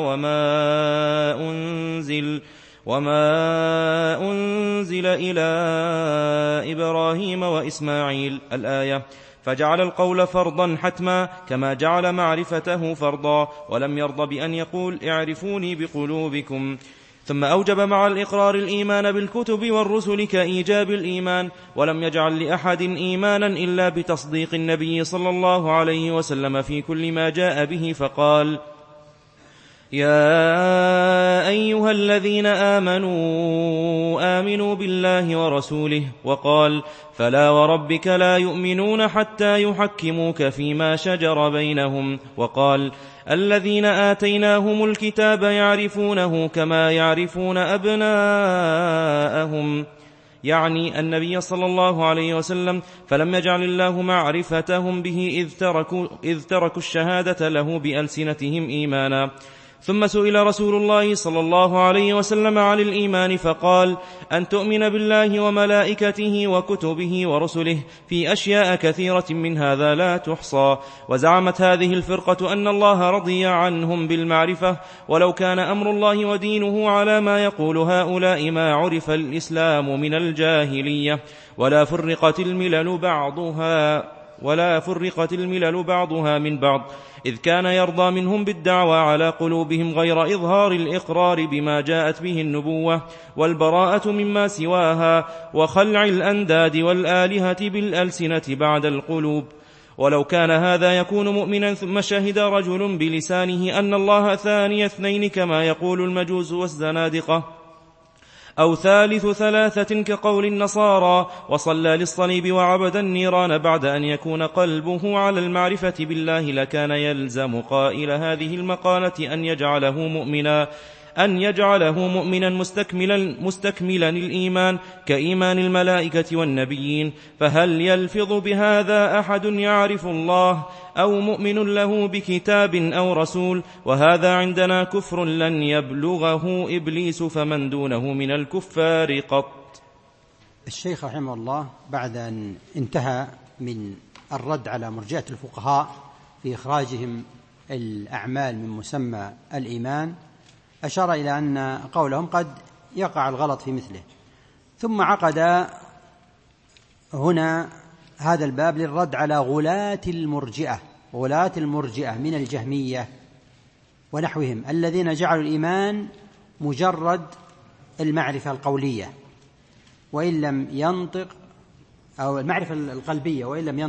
وما أنزل إلى إبراهيم وإسماعيل الآية. فجعل القول فرضا حتما كما جعل معرفته فرضا، ولم يرض بأن يقول اعرفوني بقلوبكم. ثم أوجب مع الإقرار الإيمان بالكتب والرسل كإيجاب الإيمان، ولم يجعل لأحد إيمانا إلا بتصديق النبي صلى الله عليه وسلم في كل ما جاء به. فقال يا أيها الذين آمنوا بالله ورسوله. وقال فلا وربك لا يؤمنون حتى يحكموك فيما شجر بينهم. وقال الذين آتيناهم الكتاب يعرفونه كما يعرفون أبناءهم، يعني النبي صلى الله عليه وسلم، فلم يجعل الله معرفتهم به إذ تركوا الشهادة له بألسنتهم إيمانا. ثم سئل رسول الله صلى الله عليه وسلم عن الإيمان فقال أن تؤمن بالله وملائكته وكتبه ورسله في أشياء كثيرة من هذا لا تحصى. وزعمت هذه الفرقة أن الله رضي عنهم بالمعرفة، ولو كان أمر الله ودينه على ما يقول هؤلاء ما عرف الإسلام من الجاهلية، ولا فرقت الملل بعضها من بعض، إذ كان يرضى منهم بالدعوى على قلوبهم غير إظهار الإقرار بما جاءت به النبوة والبراءة مما سواها، وخلع الأنداد والآلهة بالألسنة بعد القلوب. ولو كان هذا يكون مؤمنا ثم شهد رجل بلسانه أن الله ثاني اثنين كما يقول المجوس والزنادقة، أو ثالث ثلاثة كقول النصارى، وصلى للصليب وعبد النيران بعد أن يكون قلبه على المعرفة بالله، لكان يلزم قائل هذه المقالة أن يجعله مؤمنا مستكملا الإيمان كإيمان الملائكة والنبيين. فهل يلفظ بهذا أحد يعرف الله أو مؤمن له بكتاب أو رسول؟ وهذا عندنا كفر لن يبلغه إبليس فمن دونه من الكفار قط. الشيخ رحمه الله بعد أن انتهى من الرد على مرجئة الفقهاء في إخراجهم الأعمال من مسمى الإيمان، أشار إلى أن قولهم قد يقع الغلط في مثله، ثم عقد هنا هذا الباب للرد على غلاة المرجئة من الجهمية ونحوهم، الذين جعلوا الإيمان مجرد المعرفة القولية وإن لم ينطق، أو المعرفة القلبية وإن لم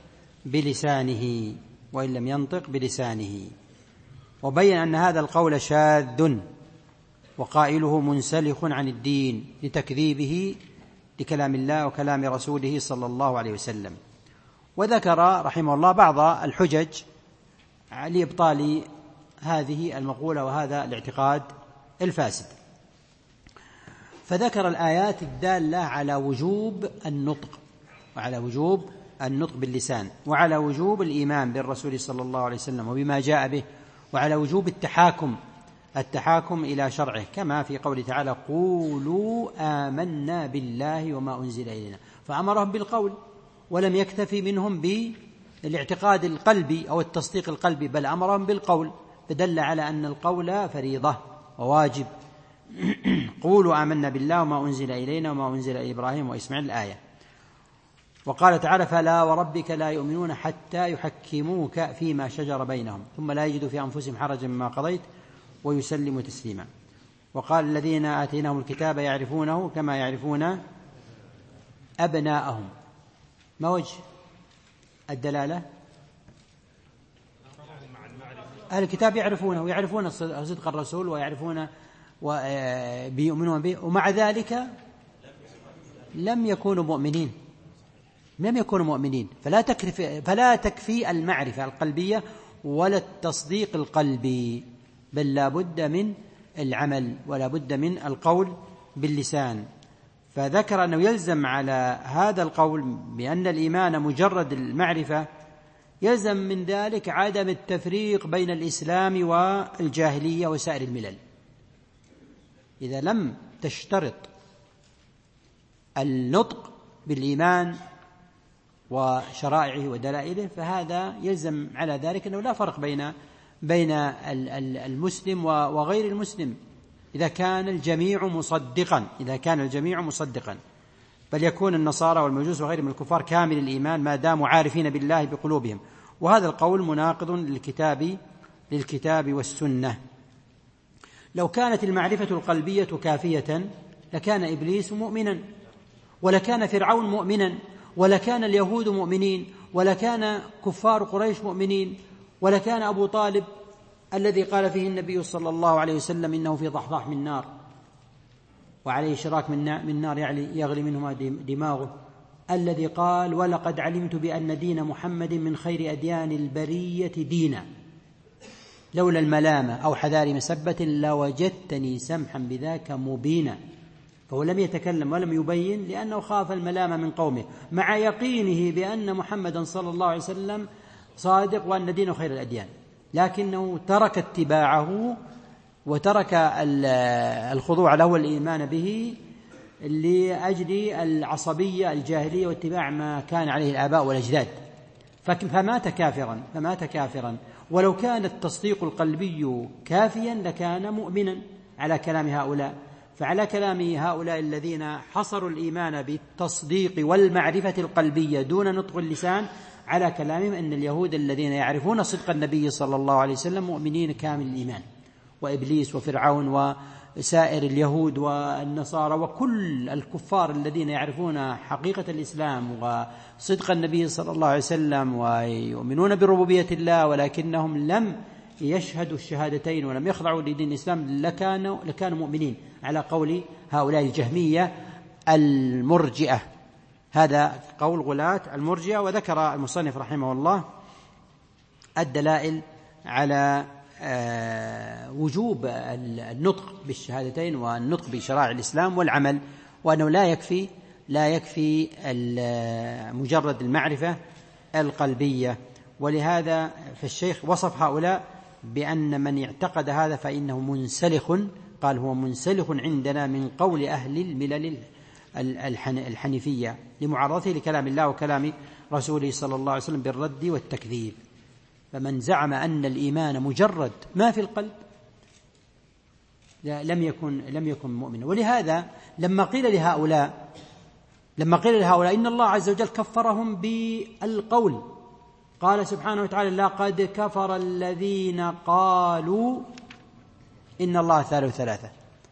ينطق بلسانه، وبين أن هذا القول شاذ وقائله منسلخ عن الدين لتكذيبه لكلام الله وكلام رسوله صلى الله عليه وسلم. وذكر رحمه الله بعض الحجج لإبطال هذه المقولة وهذا الاعتقاد الفاسد، فذكر الآيات الدالة على وجوب النطق باللسان، وعلى وجوب الإيمان بالرسول صلى الله عليه وسلم وبما جاء به، وعلى وجوب التحاكم إلى شرعه، كما في قوله تعالى قولوا آمنا بالله وما أنزل إلينا، فأمرهم بالقول ولم يكتفي منهم بالاعتقاد القلبي أو التصديق القلبي، بل أمرهم بالقول، فدل على أن القول فريضة وواجب. قولوا آمنا بالله وما أنزل إلينا وما أنزل إلى إبراهيم وإسماعيل الآية. وقال تعالى فلا وربك لا يؤمنون حتى يحكموك فيما شجر بينهم ثم لا يجدوا في أنفسهم حرجا مما قضيت ويسلموا تسليما. وقال الذين آتيناهم الكتاب يعرفونه كما يعرفون أبناءهم. ما وجه الدلالة أهل الكتاب يعرفونه ويعرفون صدق الرسول ويعرفون ويؤمنون به، ومع ذلك لم يكونوا مؤمنين. فلا تكفي المعرفة القلبية ولا التصديق القلبي، بل لا بد من العمل ولا بد من القول باللسان. فذكر أنه يلزم على هذا القول بأن الإيمان مجرد المعرفة، يلزم من ذلك عدم التفريق بين الإسلام والجاهلية وسائر الملل. إذا لم تشترط النطق بالإيمان وشرائعه ودلائله، فهذا يلزم على ذلك أنه لا فرق بين المسلم وغير المسلم إذا كان الجميع مصدقا، بل يكون النصارى والمجوس وغيرهم من الكفار كامل الإيمان ما داموا عارفين بالله بقلوبهم. وهذا القول مناقض للكتاب والسنة. لو كانت المعرفة القلبية كافية لكان إبليس مؤمنا، ولكان فرعون مؤمنا، ولكان اليهود مؤمنين، ولكان كفار قريش مؤمنين، ولكان أبو طالب الذي قال فيه النبي صلى الله عليه وسلم إنه في ضحضاح من نار وعليه شراك من نار يغلي منهما دماغه، الذي قال ولقد علمت بأن دين محمد من خير أديان البرية دينا لولا الملامة أو حذار مسبة لوجدتني سمحا بذاك مبينا. فهو لم يتكلم ولم يبين لأنه خاف الملامة من قومه، مع يقينه بأن محمدا صلى الله عليه وسلم صادق وأن دينه خير الأديان، لكنه ترك اتباعه وترك الخضوع له والإيمان به لأجل العصبية الجاهلية واتباع ما كان عليه الآباء والأجداد، فمات كافرا. ولو كان التصديق القلبي كافيا لكان مؤمنا على كلام هؤلاء. فعلى كلام هؤلاء الذين حصروا الإيمان بالتصديق والمعرفة القلبية دون نطق اللسان، على كلامهم أن اليهود الذين يعرفون صدق النبي صلى الله عليه وسلم مؤمنين كامل الإيمان، وإبليس وفرعون وسائر اليهود والنصارى وكل الكفار الذين يعرفون حقيقة الإسلام وصدق النبي صلى الله عليه وسلم ويؤمنون بربوبية الله، ولكنهم لم يشهدوا الشهادتين ولم يخضعوا لدين الإسلام لكانوا مؤمنين، على قول هؤلاء الجهمية المرجئة. هذا قول غلاة المرجئة. وذكر المصنف رحمه الله الدلائل على وجوب النطق بالشهادتين والنطق بشرائع الإسلام والعمل، وأنه لا يكفي مجرد المعرفة القلبية. ولهذا فالشيخ وصف هؤلاء بأن من اعتقد هذا فإنه منسلخ، قال هو منسلخ عندنا من قول أهل الملل الحنيفية لمعارضته لكلام الله وكلام رسوله صلى الله عليه وسلم بالرد والتكذيب. فمن زعم أن الإيمان مجرد ما في القلب لم يكن مؤمنا. ولهذا لما قيل لهؤلاء إن الله عز وجل كفرهم بالقول، قال سبحانه وتعالى لقد كفر الذين قالوا إن الله ثالث ثلاثة،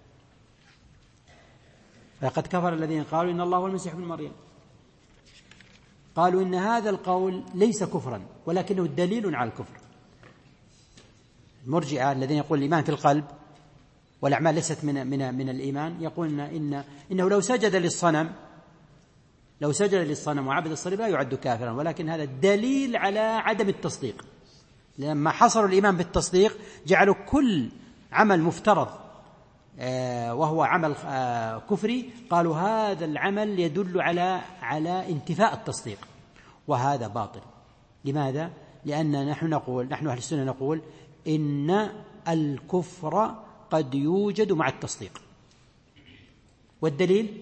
لقد كفر الذين قالوا إن الله هو المسيح ابن مريم. قالوا إن هذا القول ليس كفرا ولكنه دليل على الكفر. المرجئة الذين يقول الإيمان في القلب والأعمال ليست من الإيمان يقول إنه لو سجد للصنم وعبد الصليب لا يعد كافرا، ولكن هذا دليل على عدم التصديق. لما حصروا الإيمان بالتصديق جعلوا كل عمل مفترض وهو عمل كفري قالوا هذا العمل يدل على انتفاء التصديق، وهذا باطل. لماذا؟ لأن نحن أهل السنة نقول إن الكفر قد يوجد مع التصديق، والدليل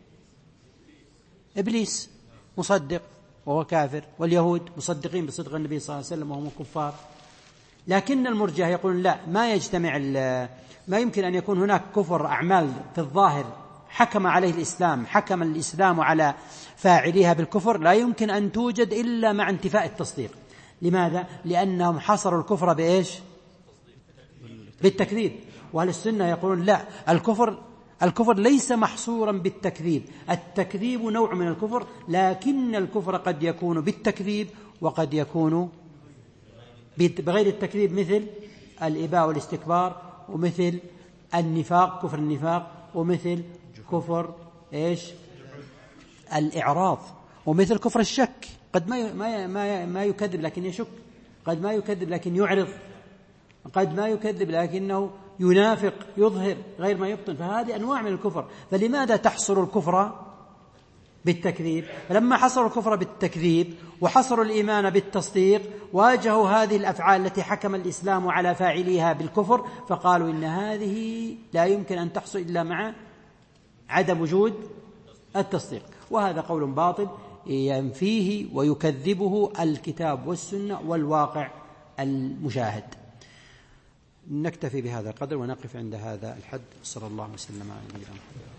إبليس مصدق وهو كافر، واليهود مصدقين بصدق النبي صلى الله عليه وسلم وهم كفار. لكن المرجئة يقولون لا، ما يمكن أن يكون هناك كفر أعمال في الظاهر حكم عليه الإسلام، حكم الإسلام على فاعليها بالكفر، لا يمكن أن توجد إلا مع انتفاء التصديق. لماذا؟ لأنهم حصروا الكفر بإيش؟ بالتكذيب. وأهل السنة يقولون لا، الكفر ليس محصورا بالتكذيب، التكذيب نوع من الكفر، لكن الكفر قد يكون بالتكذيب وقد يكون بغير التكذيب، مثل الإباء والاستكبار، ومثل النفاق كفر النفاق، ومثل كفر إيش الإعراض، ومثل كفر الشك. قد ما يكذب لكن يشك، قد ما يكذب لكن يعرض، قد ما يكذب لكنه ينافق يظهر غير ما يبطن. فهذه أنواع من الكفر. فلماذا تحصر الكفر بالتكذيب؟ فلما حصروا الكفر بالتكذيب وحصروا الإيمان بالتصديق واجهوا هذه الأفعال التي حكم الإسلام على فاعليها بالكفر، فقالوا إن هذه لا يمكن أن تحصل إلا مع عدم وجود التصديق. وهذا قول باطل ينفيه ويكذبه الكتاب والسنة والواقع المشاهد. نكتفي بهذا القدر ونقف عند هذا الحد. صلى الله وسلم على نبينا محمد.